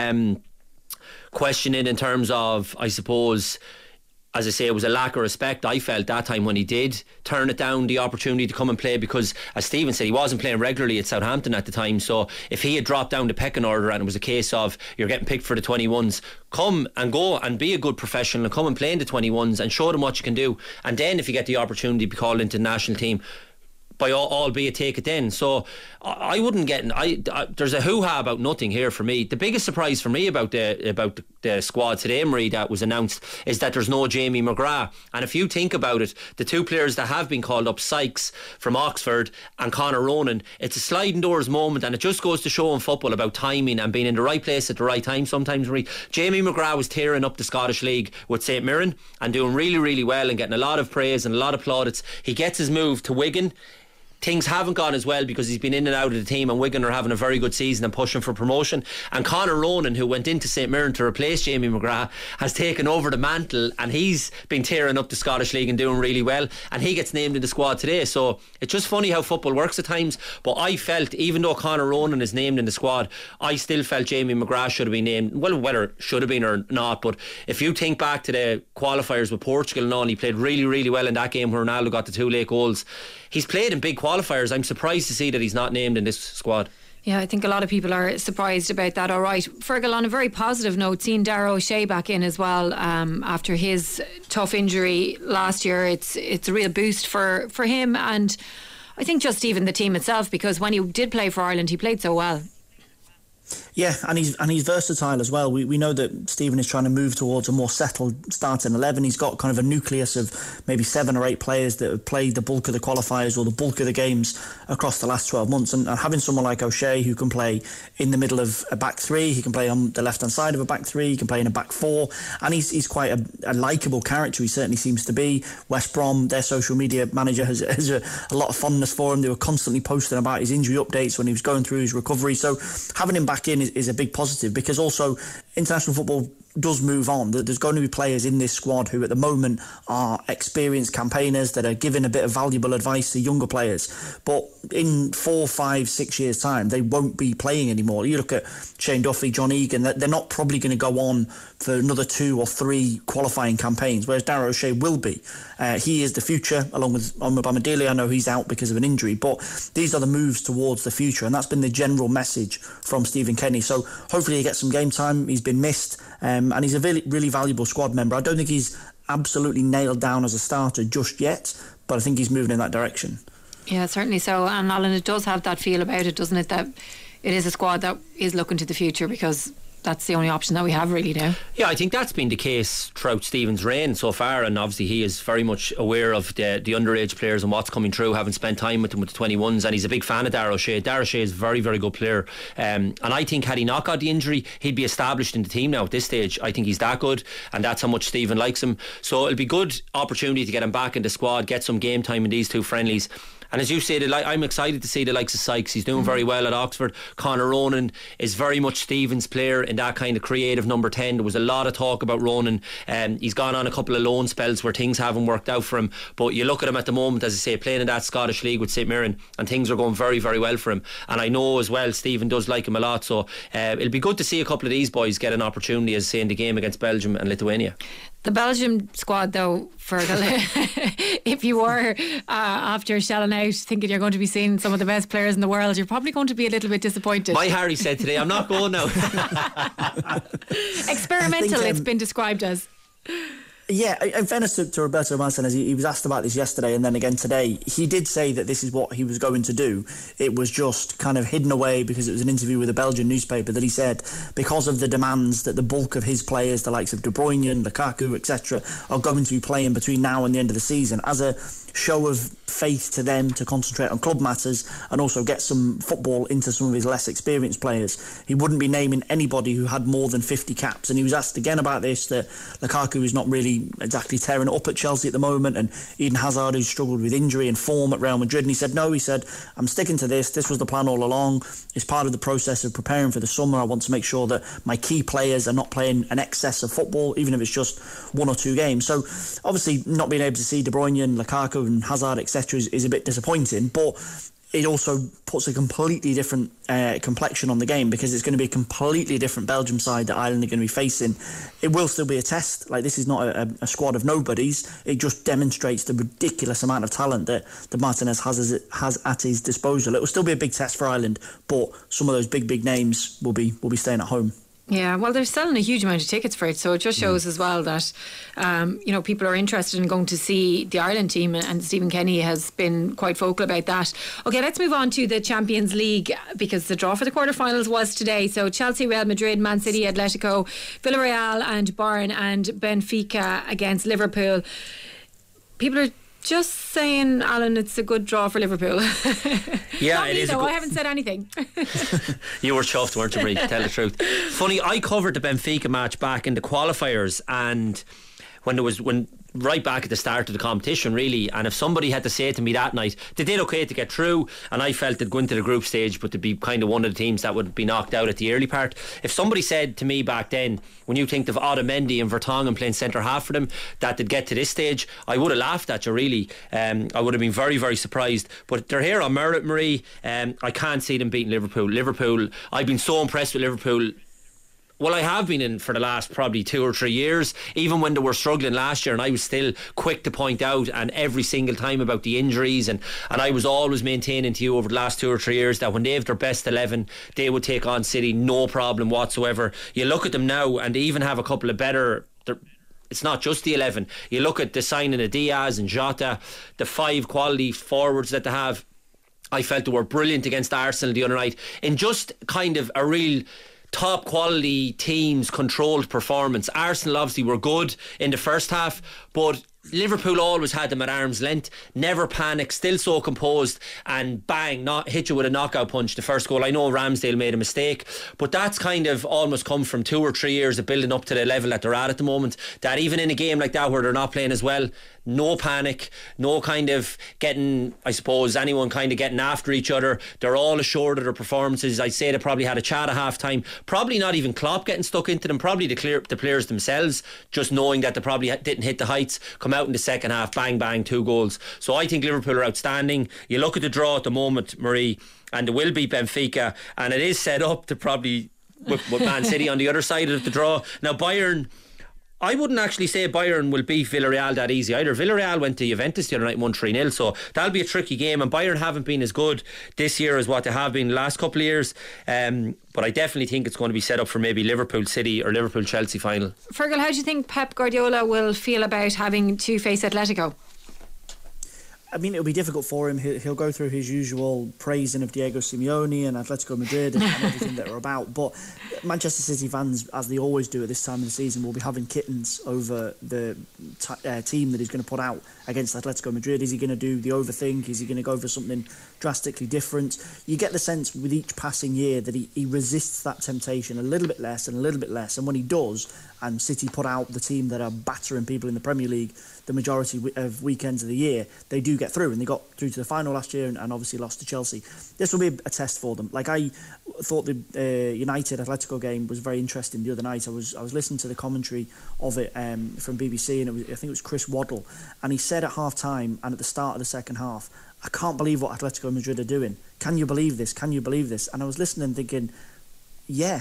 questioning in terms of, I suppose, as I say, it was a lack of respect I felt that time when he did turn it down, the opportunity to come and play, because as Stephen said, he wasn't playing regularly at Southampton at the time. So if he had dropped down the pecking order and it was a case of you're getting picked for the 21s, come and go and be a good professional and come and play in the 21s and show them what you can do, and then if you get the opportunity to be called into the national team, by albeit take it then. So I wouldn't get there's a hoo-ha about nothing here for me. The biggest surprise for me about the squad today, Marie, that was announced, is that there's no Jamie McGrath. And if you think about it, the 2 players that have been called up, Sykes from Oxford and Conor Ronan, it's a sliding doors moment, and it just goes to show in football about timing and being in the right place at the right time sometimes, Marie. Jamie McGrath was tearing up the Scottish League with St Mirren and doing really, really well and getting a lot of praise and a lot of plaudits. He gets his move to Wigan. Things haven't gone as well because he's been in and out of the team, and Wigan are having a very good season and pushing for promotion. And Conor Ronan, who went into St Mirren to replace Jamie McGrath, has taken over the mantle, and he's been tearing up the Scottish League and doing really well, and he gets named in the squad today. So it's just funny how football works at times. But I felt, even though Conor Ronan is named in the squad, I still felt Jamie McGrath should have been named. Well, whether it should have been or not, but if you think back to the qualifiers with Portugal and all, he played really, really well in that game where Ronaldo got the 2 late goals. He's played in big qualifiers. I'm surprised to see that he's not named in this squad. Yeah, I think a lot of people are surprised about that. All right, Fergal, on a very positive note, seeing Darragh O'Shea back in as well after his tough injury last year, it's a real boost for him, and I think just even the team itself, because when he did play for Ireland, he played so well. Yeah, and he's versatile as well. We know that Stephen is trying to move towards a more settled starting 11. He's got kind of a nucleus of maybe 7 or 8 players that have played the bulk of the qualifiers or the bulk of the games across the last 12 months. And having someone like O'Shea who can play in the middle of a back 3, he can play on the left-hand side of a back 3, he can play in a back 4, and he's quite a likeable character. He certainly seems to be. West Brom, their social media manager, has a lot of fondness for him. They were constantly posting about his injury updates when he was going through his recovery. So having him back in is a big positive, because also international football does move on. There's going to be players in this squad who at the moment are experienced campaigners that are giving a bit of valuable advice to younger players, but in 4, 5, 6 years time they won't be playing anymore. You look at Shane Duffy, John Egan, they're not probably going to go on for another 2 or 3 qualifying campaigns, whereas Darragh O'Shea will be. He is the future, along with Omobamidele. I know he's out because of an injury, but these are the moves towards the future, and that's been the general message from Stephen Kenny. So hopefully he gets some game time. He's been missed, and he's a really, really valuable squad member. I don't think he's absolutely nailed down as a starter just yet, but I think he's moving in that direction. Yeah, certainly so. And Alan, it does have that feel about it, doesn't it, that it is a squad that is looking to the future, because that's the only option that we have really now. Yeah, I think that's been the case throughout Stephen's reign so far, and obviously he is very much aware of the underage players and what's coming through, having spent time with them with the 21s, and he's a big fan of Darragh O'Shea. Darragh O'Shea is a very, very good player, and I think had he not got the injury, he'd be established in the team now at this stage. I think he's that good, and that's how much Stephen likes him. So it'll be good opportunity to get him back in the squad, get some game time in these 2 friendlies. And as you say, I'm excited to see the likes of Sykes. He's doing very well at Oxford. Conor Ronan is very much Stephen's player in that kind of creative number 10. There was a lot of talk about Ronan. He's gone on a couple of loan spells where things haven't worked out for him. But you look at him at the moment, as I say, playing in that Scottish League with St Mirren, and things are going very, very well for him. And I know as well Stephen does like him a lot. So it'll be good to see a couple of these boys get an opportunity, as I say, in the game against Belgium and Lithuania. The Belgium squad, though, Fergal, if you were after shelling out thinking you're going to be seeing some of the best players in the world, you're probably going to be a little bit disappointed. My Harry said today, I'm not going now. Experimental, it's been described as. Yeah, in fairness to Roberto Martinez, he was asked about this yesterday and then again today. He did say that this is what he was going to do. It was just kind of hidden away because it was an interview with a Belgian newspaper that he said because of the demands that the bulk of his players, the likes of De Bruyne, Lukaku, etc., are going to be playing between now and the end of the season, as a show of faith to them to concentrate on club matters and also get some football into some of his less experienced players. He wouldn't be naming anybody who had more than 50 caps, and he was asked again about this, that Lukaku is not really exactly tearing it up at Chelsea at the moment, and Eden Hazard, who's struggled with injury and form at Real Madrid, and he said no, I'm sticking to this was the plan all along, it's part of the process of preparing for the summer. I want to make sure that my key players are not playing an excess of football, even if it's just 1 or 2 games. So obviously not being able to see De Bruyne and Lukaku and Hazard etc. is a bit disappointing, but it also puts a completely different complexion on the game, because it's going to be a completely different Belgium side that Ireland are going to be facing. It will still be a test. Like, this is not a squad of nobodies. It just demonstrates the ridiculous amount of talent that Martinez has at his disposal. It will still be a big test for Ireland, but some of those big names will be staying at home. Yeah, well, they're selling a huge amount of tickets for it, so it just shows as well that people are interested in going to see the Ireland team, and Stephen Kenny has been quite vocal about that. Okay, let's move on to the Champions League, because the draw for the quarterfinals was today. So Chelsea, Real Madrid, Man City, Atletico, Villarreal and Bayern, and Benfica against Liverpool. People are just saying, Alan, it's a good draw for Liverpool. Yeah, Not it me, is. though. I haven't said anything. You were chuffed, weren't you, Brie? Tell the truth. Funny, I covered the Benfica match back in the qualifiers, and when right back at the start of the competition, really, and if somebody had to say to me that night they did okay to get through, and I felt they'd go into the group stage but to be kind of one of the teams that would be knocked out at the early part, if somebody said to me back then, when you think of Otamendi and Vertonghen playing centre half for them, that they'd get to this stage, I would have laughed at you, really. I would have been very, very surprised, but they're here on merit, Marie. I can't see them beating Liverpool. I've been so impressed with Liverpool. Well, I have been in for the last probably 2 or 3 years, even when they were struggling last year, and I was still quick to point out, and every single time, about the injuries, and I was always maintaining to you over the last 2 or 3 years that when they have their best 11, they would take on City, no problem whatsoever. You look at them now, and they even have a couple of better... It's not just the 11. You look at the signing of Diaz and Jota, the 5 quality forwards that they have. I felt they were brilliant against Arsenal the other night, in just kind of a real top quality teams controlled performance. Arsenal obviously were good in the first half, but Liverpool always had them at arm's length, never panicked, still so composed, and bang, hit you with a knockout punch the first goal. I know Ramsdale made a mistake, but that's kind of almost come from 2 or 3 years of building up to the level that they're at the moment, that even in a game like that where they're not playing as well, no panic, no kind of getting, I suppose, anyone kind of getting after each other. They're all assured of their performances. I'd say they probably had a chat at half time, probably not even Klopp getting stuck into them, probably the players themselves just knowing that they probably didn't hit the heights, come out in the second half, bang bang, 2 goals. So I think Liverpool are outstanding. You look at the draw at the moment, Marie, and they will beat Benfica, and it is set up to probably with Man City on the other side of the draw. Now Bayern, I wouldn't actually say Bayern will beat Villarreal that easy either. Villarreal went to Juventus the other night and won 3-0, so that'll be a tricky game, and Bayern haven't been as good this year as what they have been the last couple of years, but I definitely think it's going to be set up for maybe Liverpool City or Liverpool Chelsea final. Fergal, how do you think Pep Guardiola will feel about having to face Atletico? I mean, it'll be difficult for him. He'll go through his usual praising of Diego Simeone and Atletico Madrid and everything that are about. But Manchester City fans, as they always do at this time of the season, will be having kittens over the team that he's going to put out against Atletico Madrid. Is he going to do the overthink? Is he going to go for something drastically different? You get the sense with each passing year that he resists that temptation a little bit less and a little bit less. And when he does, and City put out the team that are battering people in the Premier League, the majority of weekends of the year, they do get through, and they got through to the final last year and obviously lost to Chelsea. This will be a test for them. Like, I thought the United Atletico game was very interesting the other night. I was listening to the commentary of it from BBC, and I think it was Chris Waddle, and he said at half-time and at the start of the second half, I can't believe what Atletico Madrid are doing. Can you believe this? Can you believe this? And I was listening thinking, yeah,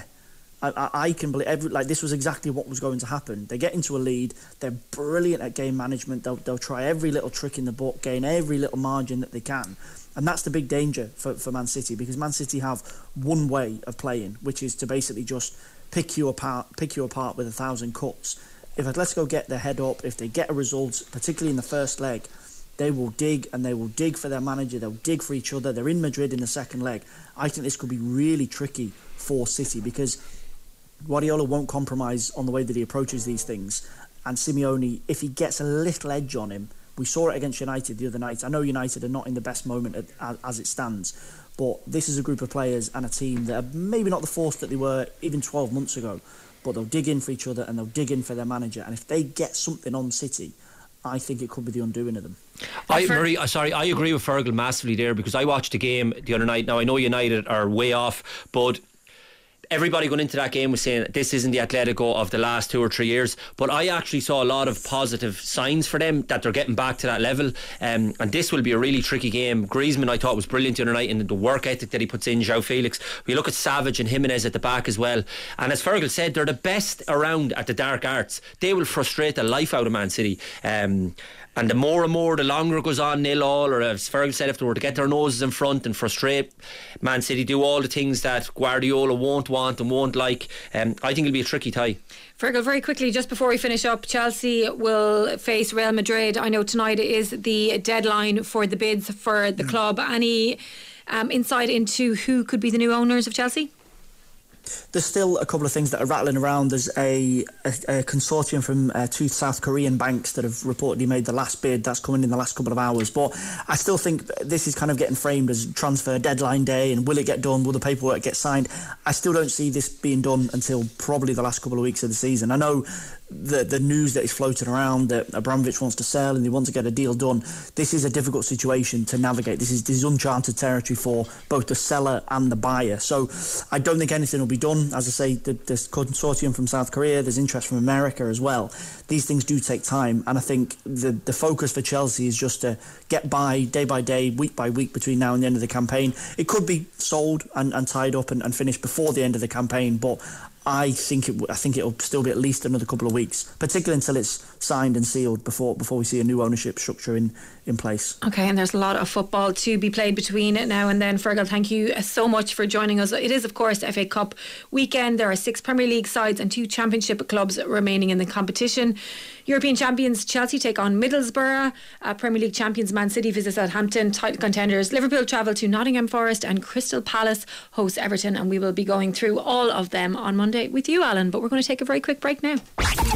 I can believe this was exactly what was going to happen. They get into a lead, they're brilliant at game management, they'll try every little trick in the book, gain every little margin that they can. And that's the big danger for Man City, because Man City have one way of playing, which is to basically just pick you apart with 1,000 cuts. If Atletico get their head up, if they get a result, particularly in the first leg, they will dig, and they will dig for their manager, they'll dig for each other. They're in Madrid in the second leg. I think this could be really tricky for City, because Guardiola won't compromise on the way that he approaches these things. And Simeone, if he gets a little edge on him, we saw it against United the other night. I know United are not in the best moment as it stands, but this is a group of players and a team that are maybe not the force that they were even 12 months ago, but they'll dig in for each other and they'll dig in for their manager. And if they get something on City, I think it could be the undoing of them. I agree with Fergal massively there, because I watched the game the other night. Now, I know United are way off, but everybody going into that game was saying this isn't the Atletico of the last 2 or 3 years, but I actually saw a lot of positive signs for them that they're getting back to that level, and this will be a really tricky game. Griezmann, I thought, was brilliant the other night, and the work ethic that he puts in. João Felix, we look at Savage and Jimenez at the back as well, and as Fergal said, they're the best around at the dark arts. They will frustrate the life out of Man City, and the more and more, the longer it goes on, 0-0, or as Fergal said, if they were to get their noses in front and frustrate Man City, do all the things that Guardiola won't want and won't like, I think it'll be a tricky tie. Fergal, very quickly, just before we finish up, Chelsea will face Real Madrid. I know tonight is the deadline for the bids for the club. Any insight into who could be the new owners of Chelsea? There's still a couple of things that are rattling around. There's a consortium from 2 South Korean banks that have reportedly made the last bid. That's coming in the last couple of hours. But I still think this is kind of getting framed as transfer deadline day, and will it get done? Will the paperwork get signed? I still don't see this being done until probably the last couple of weeks of the season. I know the news that is floating around that Abramovich wants to sell and they want to get a deal done. This is a difficult situation to navigate. This is uncharted territory for both the seller and the buyer. So I don't think anything will be done. As I say, there's consortium from South Korea, there's interest from America as well. These things do take time, and I think the focus for Chelsea is just to get by day by day, week by week between now and the end of the campaign. It could be sold and tied up and finished before the end of the campaign, but I think it'll still be at least another couple of weeks, particularly until it's signed and sealed before we see a new ownership structure in place. Okay, and there's a lot of football to be played between now and then. Fergal, thank you so much for joining us. It is, of course, the FA Cup weekend. There are 6 Premier League sides and 2 Championship clubs remaining in the competition. European champions Chelsea take on Middlesbrough. Premier League champions Man City visit Southampton. Title contenders Liverpool travel to Nottingham Forest, and Crystal Palace hosts Everton. And we will be going through all of them on Monday with you, Alan. But we're going to take a very quick break now.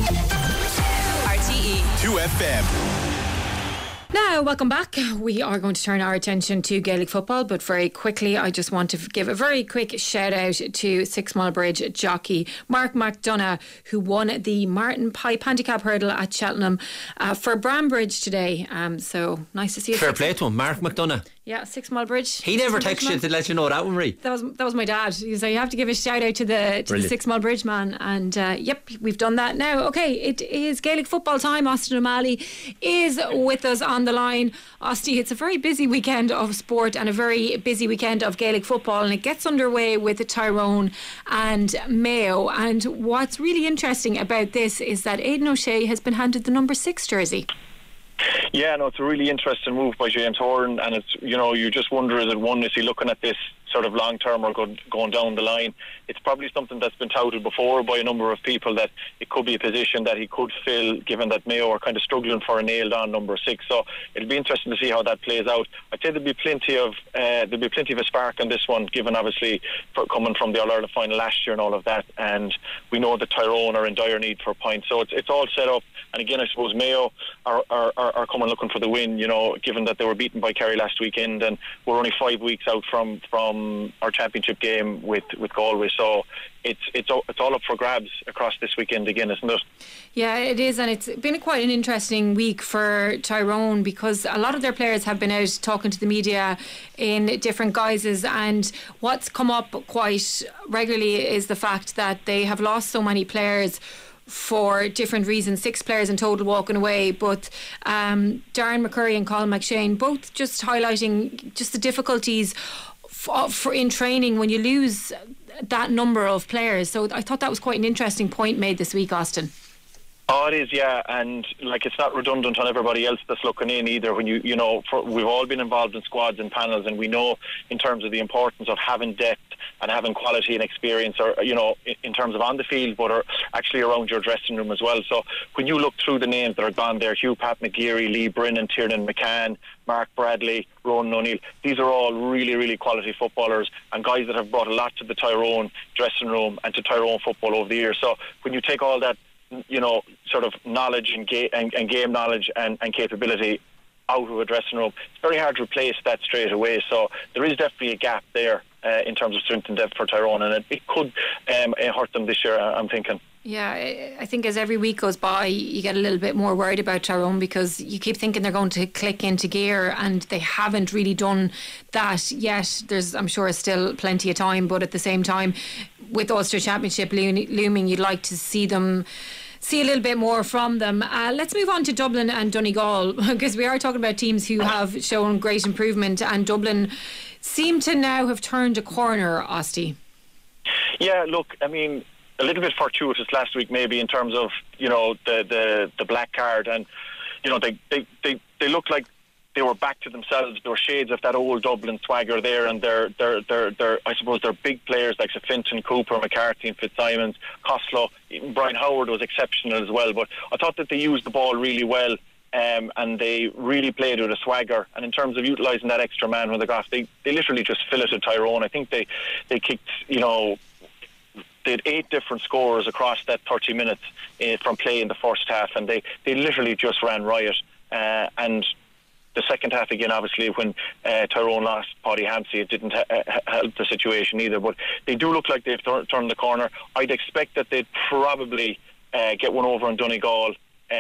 RTE 2FM. Now, welcome back. We are going to turn our attention to Gaelic football, but very quickly, I just want to give a very quick shout out to Six Mile Bridge jockey Mark McDonough, who won the Martin Pipe Handicap Hurdle at Cheltenham for Brambridge today. So nice to see you. Fair play to him, Mark McDonough. Yeah, 6 Mile Bridge. He never texted you to let you know that one, Marie. That was my dad. So you have to give a shout out to the 6 Mile Bridge man. And yep, we've done that now. Okay, it is Gaelic football time. Austin O'Malley is with us on the line. Austin, it's a very busy weekend of sport and a very busy weekend of Gaelic football, and it gets underway with Tyrone and Mayo. And what's really interesting about this is that Aidan O'Shea has been handed the number 6 jersey. Yeah, no, it's a really interesting move by James Horan, and it's, you just wonder, is he looking at this sort of long term or going down the line? It's probably something that's been touted before by a number of people, that it could be a position that he could fill, given that Mayo are kind of struggling for a nailed on number 6. So it'll be interesting to see how that plays out. I'd say there'll be plenty of a spark on this one, given obviously coming from the All-Ireland final last year and all of that, and we know that Tyrone are in dire need for points. So it's all set up, and again, I suppose Mayo are are coming looking for the win, you know, given that they were beaten by Kerry last weekend, and we're only 5 weeks out from our championship game with Galway. So it's all up for grabs across this weekend again, isn't it? Yeah, it is, and it's been quite an interesting week for Tyrone, because a lot of their players have been out talking to the media in different guises, and what's come up quite regularly is the fact that they have lost so many players for different reasons, 6 players in total walking away, but Darren McCurry and Colin McShane both just highlighting just the difficulties for in training when you lose that number of players. So I thought that was quite an interesting point made this week, Austin. Oh, it is, yeah, and like it's not redundant on everybody else that's looking in either. When we've all been involved in squads and panels, and we know in terms of the importance of having depth and having quality and experience, or in terms of on the field, but are actually around your dressing room as well. So when you look through the names that are gone there, Hugh Pat McGeary, Lee Brennan, Tiernan McCann, Mark Bradley, Ronan O'Neill, these are all really, really quality footballers and guys that have brought a lot to the Tyrone dressing room and to Tyrone football over the years. So when you take all that, sort of knowledge and game knowledge and capability out of a dressing room, it's very hard to replace that straight away. So there is definitely a gap there in terms of strength and depth for Tyrone, and it could hurt them this year, I'm thinking. Yeah, I think as every week goes by, you get a little bit more worried about Tyrone, because you keep thinking they're going to click into gear, and they haven't really done that yet. There's, I'm sure, still plenty of time, but at the same time, with Ulster Championship looming, you'd like to see a little bit more from them. Let's move on to Dublin and Donegal, because we are talking about teams who have shown great improvement, and Dublin seem to now have turned a corner, Osti. Yeah, look, I mean, a little bit fortuitous last week maybe in terms of the black card, and they looked like they were back to themselves. There were shades of that old Dublin swagger there, and they're I suppose they're big players like Finton, Cooper, McCarthy and Fitzsimons, Costello. Brian Howard was exceptional as well, but I thought that they used the ball really well, and they really played with a swagger. And in terms of utilising that extra man when they got off, they literally just filleted Tyrone. I think they kicked, they had 8 different scores across that 30 minutes from play in the first half, and they literally just ran riot. And the second half again, obviously, when Tyrone lost Paddy Hampsey, it didn't help the situation either. But they do look like they've turned the corner. I'd expect that they'd probably get one over on Donegal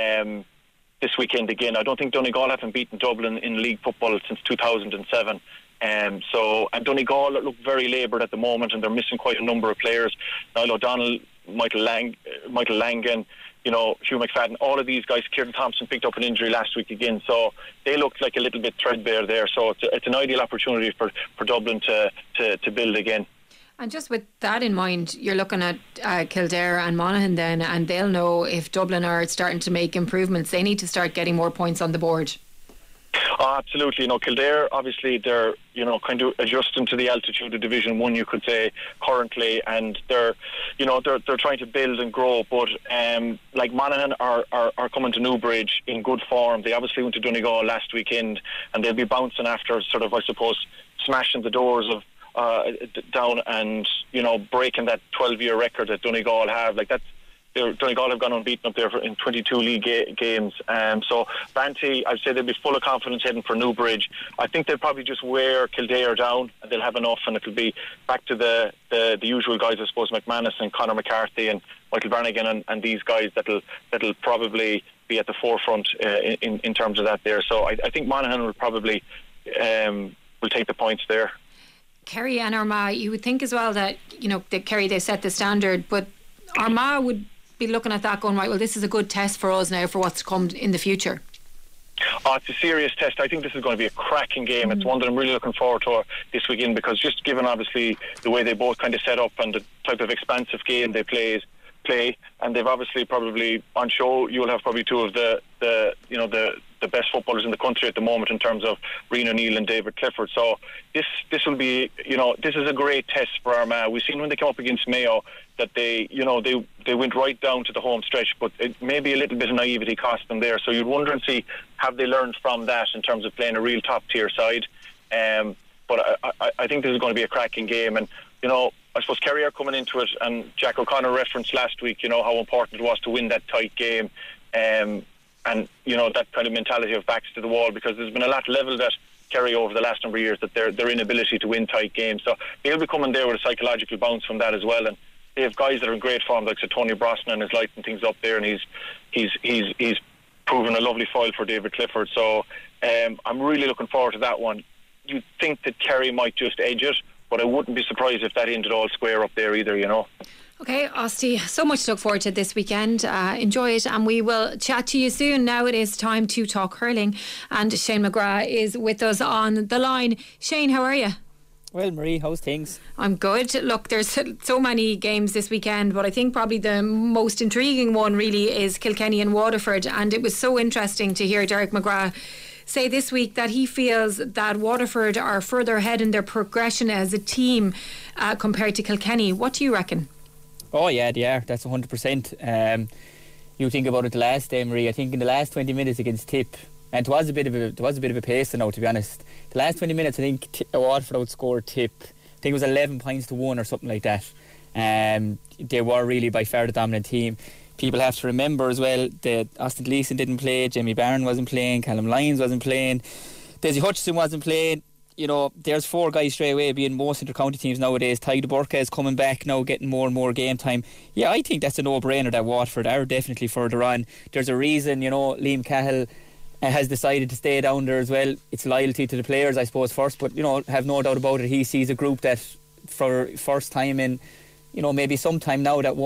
this weekend again. I don't think Donegal haven't beaten Dublin in league football since 2007. And Donegal look very laboured at the moment, and they're missing quite a number of players. Niall O'Donnell, Michael Langan, Hugh McFadden, all of these guys. Kieran Thompson picked up an injury last week again, so they looked like a little bit threadbare there. So it's an ideal opportunity for Dublin to build again. And just with that in mind, you're looking at Kildare and Monaghan then, and they'll know if Dublin are starting to make improvements. They need to start getting more points on the board. Oh, absolutely. Kildare, obviously, they're kind of adjusting to the altitude of Division 1, you could say, currently, and they're trying to build and grow. But like Monaghan are coming to Newbridge in good form. They obviously went to Donegal last weekend, and they'll be bouncing after sort of, I suppose, smashing the doors of down and breaking that 12-year record that Donegal have. Like that's. Donegal have gone unbeaten up there in 22 league games. So Banty, I'd say they'll be full of confidence heading for Newbridge. I think they'll probably just wear Kildare down, and they'll have enough, and it'll be back to the usual guys, I suppose, McManus and Conor McCarthy and Michael Brannigan and these guys that'll probably be at the forefront in terms of that there. So I think Monaghan will probably will take the points there. Kerry and Armagh, you would think as well that that Kerry, they set the standard, but Armagh would be looking at that going, right, well, this is a good test for us now for what's to come in the future. Oh, it's a serious test. I think this is going to be a cracking game. It's one that I'm really looking forward to this weekend, because just given obviously the way they both kind of set up and the type of expansive game they play, and they've obviously probably on show you'll have probably two of the best footballers in the country at the moment in terms of Rian O'Neill and David Clifford. So this will be this is a great test for Armagh. We've seen when they came up against Mayo that they went right down to the home stretch, but it maybe a little bit of naivety cost them there. So you'd wonder and see, have they learned from that in terms of playing a real top tier side? But I think this is going to be a cracking game, and I suppose Kerry are coming into it, and Jack O'Connor referenced last week how important it was to win that tight game, and and that kind of mentality of backs to the wall, because there's been a lot levelled at Kerry over the last number of years, that their inability to win tight games. So he'll be coming there with a psychological bounce from that as well. And they have guys that are in great form, like Tony Brosnan is lighting things up there, and he's proven a lovely foil for David Clifford. So I'm really looking forward to that one. You'd think that Kerry might just edge it, but I wouldn't be surprised if that ended all square up there either, Okay, Osti, so much to look forward to this weekend. Enjoy it, and we will chat to you soon. Now it is time to talk hurling, and Shane McGrath is with us on the line. Shane, how are you? Well, Marie, how's things? I'm good. Look, there's so many games this weekend, but I think probably the most intriguing one really is Kilkenny and Waterford, and it was so interesting to hear Derek McGrath say this week that he feels that Waterford are further ahead in their progression as a team compared to Kilkenny. What do you reckon? Oh yeah, they are. That's 100%. You think about it the last day, Marie. I think in the last 20 minutes against Tip, and there was a bit of a pace now, to be honest. The last 20 minutes, I think Waterford outscored Tip. I think it was 11 points to 1 or something like that. They were really by far the dominant team. People have to remember as well that Austin Gleeson didn't play, Jamie Barron wasn't playing, Callum Lyons wasn't playing, Desi Hutchison wasn't playing. There's 4 guys straight away being most inter-county teams nowadays. Ty de Burka is coming back now, getting more and more game time. Yeah, I think that's a no-brainer that Waterford are definitely further on. There's a reason, Liam Cahill has decided to stay down there as well. It's loyalty to the players, I suppose, first, but have no doubt about it, he sees a group that for first time in maybe sometime now that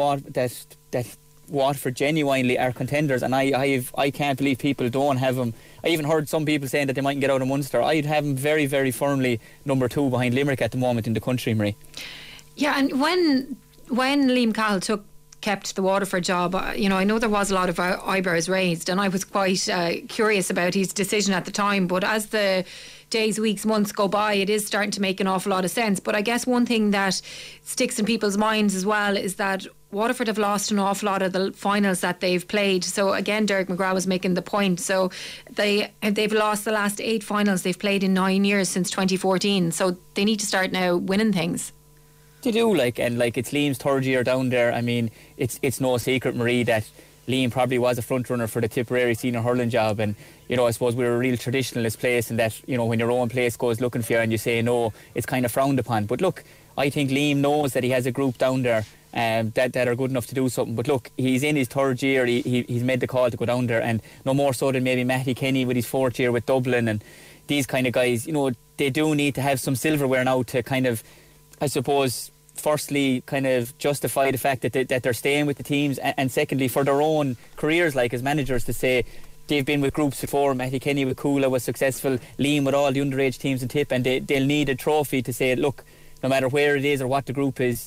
Waterford genuinely are contenders, and I can't believe people don't have them. I even heard some people saying that they mightn't get out of Munster. I'd have them very, very firmly number 2 behind Limerick at the moment in the country, Marie. Yeah, and when Liam Cahill kept the Waterford job, I know there was a lot of eyebrows raised, and I was quite curious about his decision at the time, but as the days, weeks, months go by, it is starting to make an awful lot of sense. But I guess one thing that sticks in people's minds as well is that Waterford have lost an awful lot of the finals that they've played. So again, Derek McGrath was making the point. So they've lost the last 8 finals they've played in 9 years since 2014. So they need to start now winning things. They do, it's Liam's 3rd year down there. I mean, it's no secret, Marie, that Liam probably was a front runner for the Tipperary senior hurling job, and I suppose we're a real traditionalist place, and that when your own place goes looking for you and you say no, it's kind of frowned upon. But look, I think Liam knows that he has a group down there that are good enough to do something. But look, he's in his 3rd year, he's made the call to go down there, and no more so than maybe Matty Kenny with his 4th year with Dublin, and these kind of guys, they do need to have some silverware now to kind of, I suppose, firstly kind of justify the fact that they're staying with the teams, and secondly for their own careers, like as managers, to say they've been with groups before. Matty Kenny with Coola was successful, Liam with all the underage teams in Tip, and they'll need a trophy to say, look, no matter where it is or what the group is,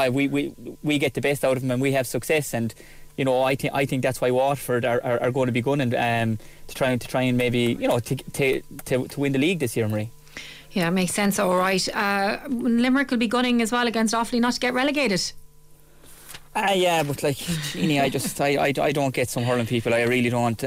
we get the best out of them and we have success. And I think that's why Waterford are going to be gunning to try and maybe to win the league this year, Marie. Yeah, makes sense. All right. Limerick will be gunning as well against Offaly not to get relegated. Yeah, but Jeannie, I don't get some hurling people. I really don't.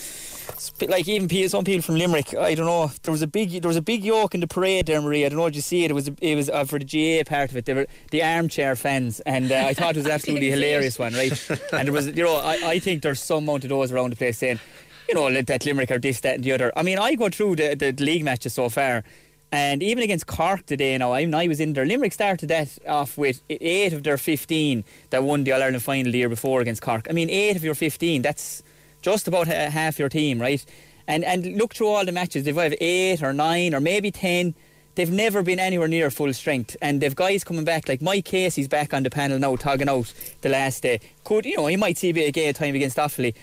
Even some people from Limerick, I don't know. There was a big yoke in the parade there, Marie. I don't know. Did you see it? It was for the GA part of it. They were the armchair fans, and I thought it was absolutely hilarious one, right? And there was, I think there's some amount of those around the place saying, that Limerick are this, that, and the other. I mean, I go through the league matches so far. And even against Cork today now, I was in there. Limerick started that off with 8 of their 15 that won the All-Ireland final the year before against Cork. I mean, 8 of your 15, that's just about half your team, right? And look through all the matches, they've either 8 or 9 or maybe 10. They've never been anywhere near full strength. And they've guys coming back, like Mike Casey's back on the panel now, togging out the last day. He might see a bit of game time against Offaly.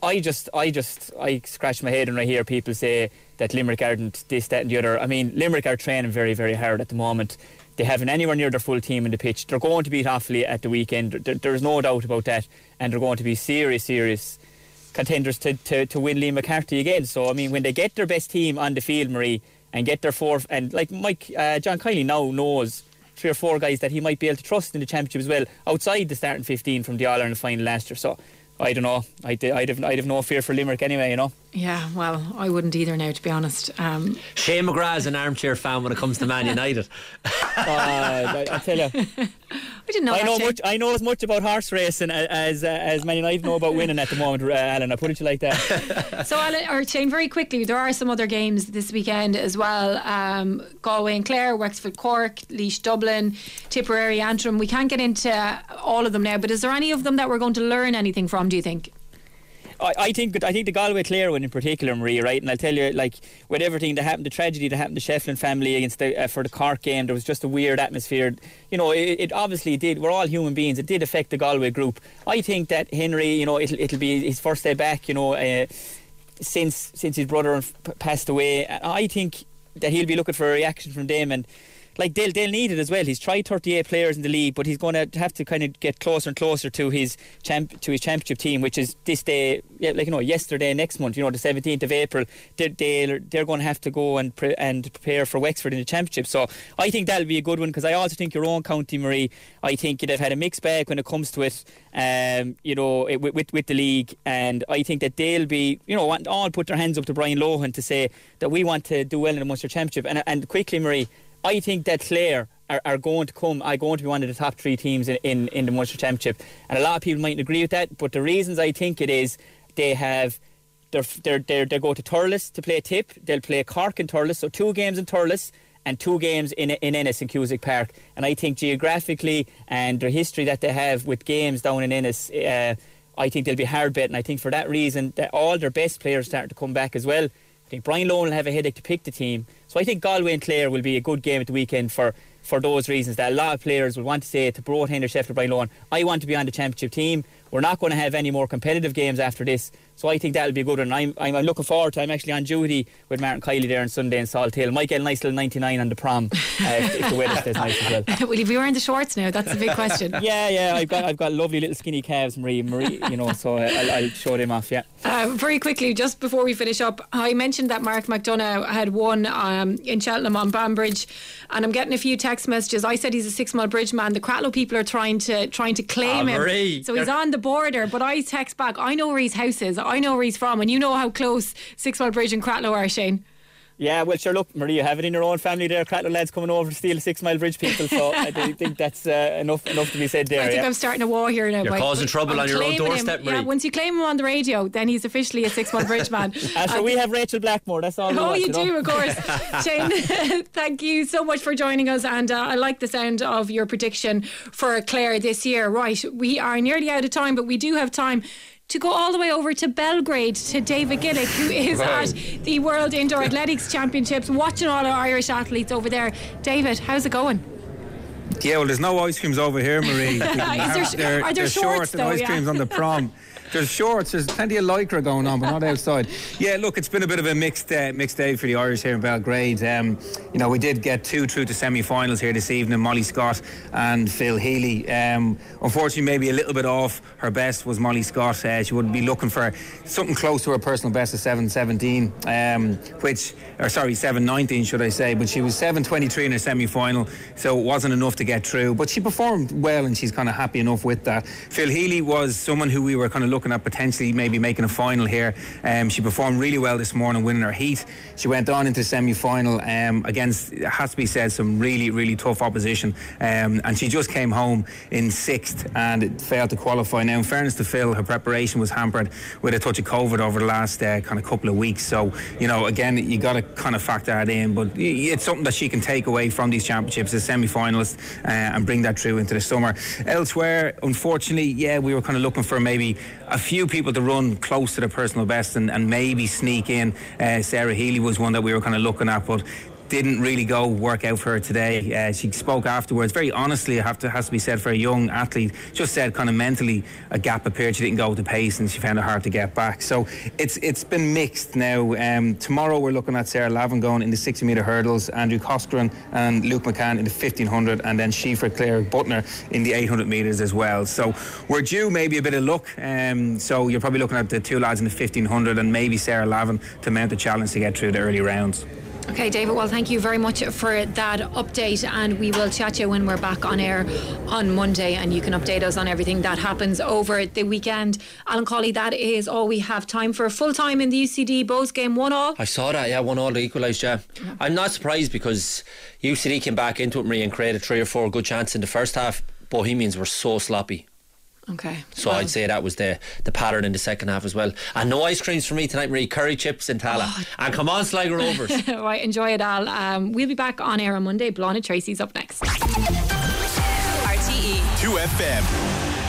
I scratch my head when I hear people say that Limerick aren't this, that and the other. I mean, Limerick are training very, very hard at the moment. They haven't anywhere near their full team in the pitch. They're going to beat Offaly at the weekend. There's no doubt about that. And they're going to be serious contenders to win Liam McCarthy again. So, I mean, when they get their best team on the field, Marie, and get their 4... And like John Kiley now knows 3 or 4 guys that he might be able to trust in the championship as well, outside the starting 15 from the All-Ireland final last year. So, I don't know. I'd have no fear for Limerick anyway, Yeah, well, I wouldn't either now, to be honest. Shane McGrath is an armchair fan when it comes to Man United. I tell you. I didn't know. I know as much about horse racing as Man United know about winning at the moment, Alan. I put it to you like that. So, Alan, or Shane, very quickly, there are some other games this weekend as well. Galway and Clare, Wexford Cork, Laois Dublin, Tipperary Antrim. We can't get into all of them now, but is there any of them that we're going to learn anything from, do you think? I think the Galway Clare one in particular, Marie, right? And I'll tell you, like, with everything that happened, the tragedy that happened to Shefflin family against for the Cork game, there was just a weird atmosphere. You know, it obviously did. We're all human beings. It did affect the Galway group. I think that Henry, you know, it'll be his first day back, you know, since his brother passed away. I think that he'll be looking for a reaction from them, and like they'll need it as well. He's tried 38 players in the league, but he's going to have to kind of get closer and closer to his championship team, which is this day, yesterday, next month, the 17th of April. They're going to have to go and prepare for Wexford in the championship. So I think that'll be a good one, because I also think your own county, Marie, I think they've had a mixed bag when it comes to it, with the league, and I think that they'll be, all put their hands up to Brian Lohan to say that we want to do well in the Munster Championship. And quickly, Marie, I think that Clare are going to be one of the top 3 teams in the Munster Championship, and a lot of people mightn't agree with that. But the reasons I think it is, they go to Thurles to play Tip. They'll play Cork and Thurles, so 2 games in Thurles and 2 games in Ennis in Cusack Park. And I think geographically and the history that they have with games down in Ennis, I think they'll be hard bet. And I think for that reason that all their best players start to come back as well. I think Brian Lohan will have a headache to pick the team. So I think Galway and Clare will be a good game at the weekend for those reasons, that a lot of players will want to say to Bro Henry, Sheffield, Brian Lohan, I want to be on the championship team. We're not going to have any more competitive games after this. So I think that'll be a good one. I'm looking forward to it. I'm actually on duty with Martin Kiley there on Sunday in Salt Hill. Might get a nice little 99 on the prom if the weather stays nice as well. Will you be wearing the shorts now? That's a big question. Yeah. I've got lovely little skinny calves, Marie. So I'll show them off. Yeah. Very quickly, just before we finish up, I mentioned that Mark McDonough had won in Cheltenham on Banbridge, and I'm getting a few text messages. I said he's a 6 Mile Bridge man. The Cratloe people are trying to claim him. Marie, so he's on the border, but I text back, I know where his house is, I know where he's from, and you know how close 6 Mile Bridge and Cratloe are, Shane. Yeah, well, sure, look, Marie, you have it in your own family there. Cratloe lads coming over to steal the 6 Mile Bridge people, so I think that's enough to be said there. I think I'm starting a war here now. You're causing trouble on your own doorstep, Marie. Yeah, once you claim him on the radio, then he's officially a 6 Mile Bridge man. So we have Rachel Blackmore, that's all. You do, of course. Shane, thank you so much for joining us, and I like the sound of your prediction for Clare this year. Right, we are nearly out of time, but we do have time to go all the way over to Belgrade to David Gillick, who is at the World Indoor Athletics Championships, watching all our Irish athletes over there. David, how's it going? Yeah, well, there's no ice creams over here, Marie. Are there shorts and ice creams on the prom. There's shorts, there's plenty of lycra going on, but not outside. Yeah, look, it's been a bit of a mixed day for the Irish here in Belgrade. We did get 2 through to semi-finals here this evening, Molly Scott and Phil Healy. Unfortunately, maybe a little bit off her best was Molly Scott. She would be looking for something close to her personal best of 7:17, 7:19 should I say, but she was 7:23 in her semi-final, so it wasn't enough to get through, but she performed well and she's kind of happy enough with that. Phil Healy was someone who we were kind of looking at potentially maybe making a final here. She performed really well this morning, winning her heat. She went on into the semi-final against, it has to be said, some really, really tough opposition, and she just came home in 6th and it failed to qualify. Now, in fairness to Phil, her preparation was hampered with a touch of COVID over the last kind of couple of weeks, so again, you got to kind of factor that in, but it's something that she can take away from these championships as semi-finalist and bring that through into the summer. Elsewhere, unfortunately, we were kind of looking for maybe a few people to run close to their personal best and maybe sneak in. Sarah Healy was one that we were kind of looking at, but didn't really work out for her today. She spoke afterwards very honestly, has to be said, for a young athlete. Just said kind of mentally a gap appeared. She didn't go with the pace and she found it hard to get back. So it's been mixed now. Tomorrow we're looking at Sarah Lavin going in the 60 metre hurdles, Andrew Coscoran and Luke McCann in the 1500, and then Sheaford Claire Butner in the 800 metres as well. So we're due maybe a bit of luck. So you're probably looking at the 2 lads in the 1500 and maybe Sarah Lavin to mount the challenge to get through the early rounds. Okay, David, well, thank you very much for that update, and we will chat to you when we're back on air on Monday, and you can update us on everything that happens over the weekend. Alan Cawley, that is all we have time for. Full time in the UCD Bows game, 1-1. I saw that, 1-1, they equalised, I'm not surprised because UCD came back into it, Marie, and created 3 or 4 good chances in the first half. Bohemians were so sloppy. Okay. So I'd say that was the pattern in the second half as well. And no ice creams for me tonight, Marie. Curry chips and Tala. And come on, Sligo Rovers. Right, enjoy it all. We'll be back on air on Monday. Blonde Tracy's up next. RTE 2FM.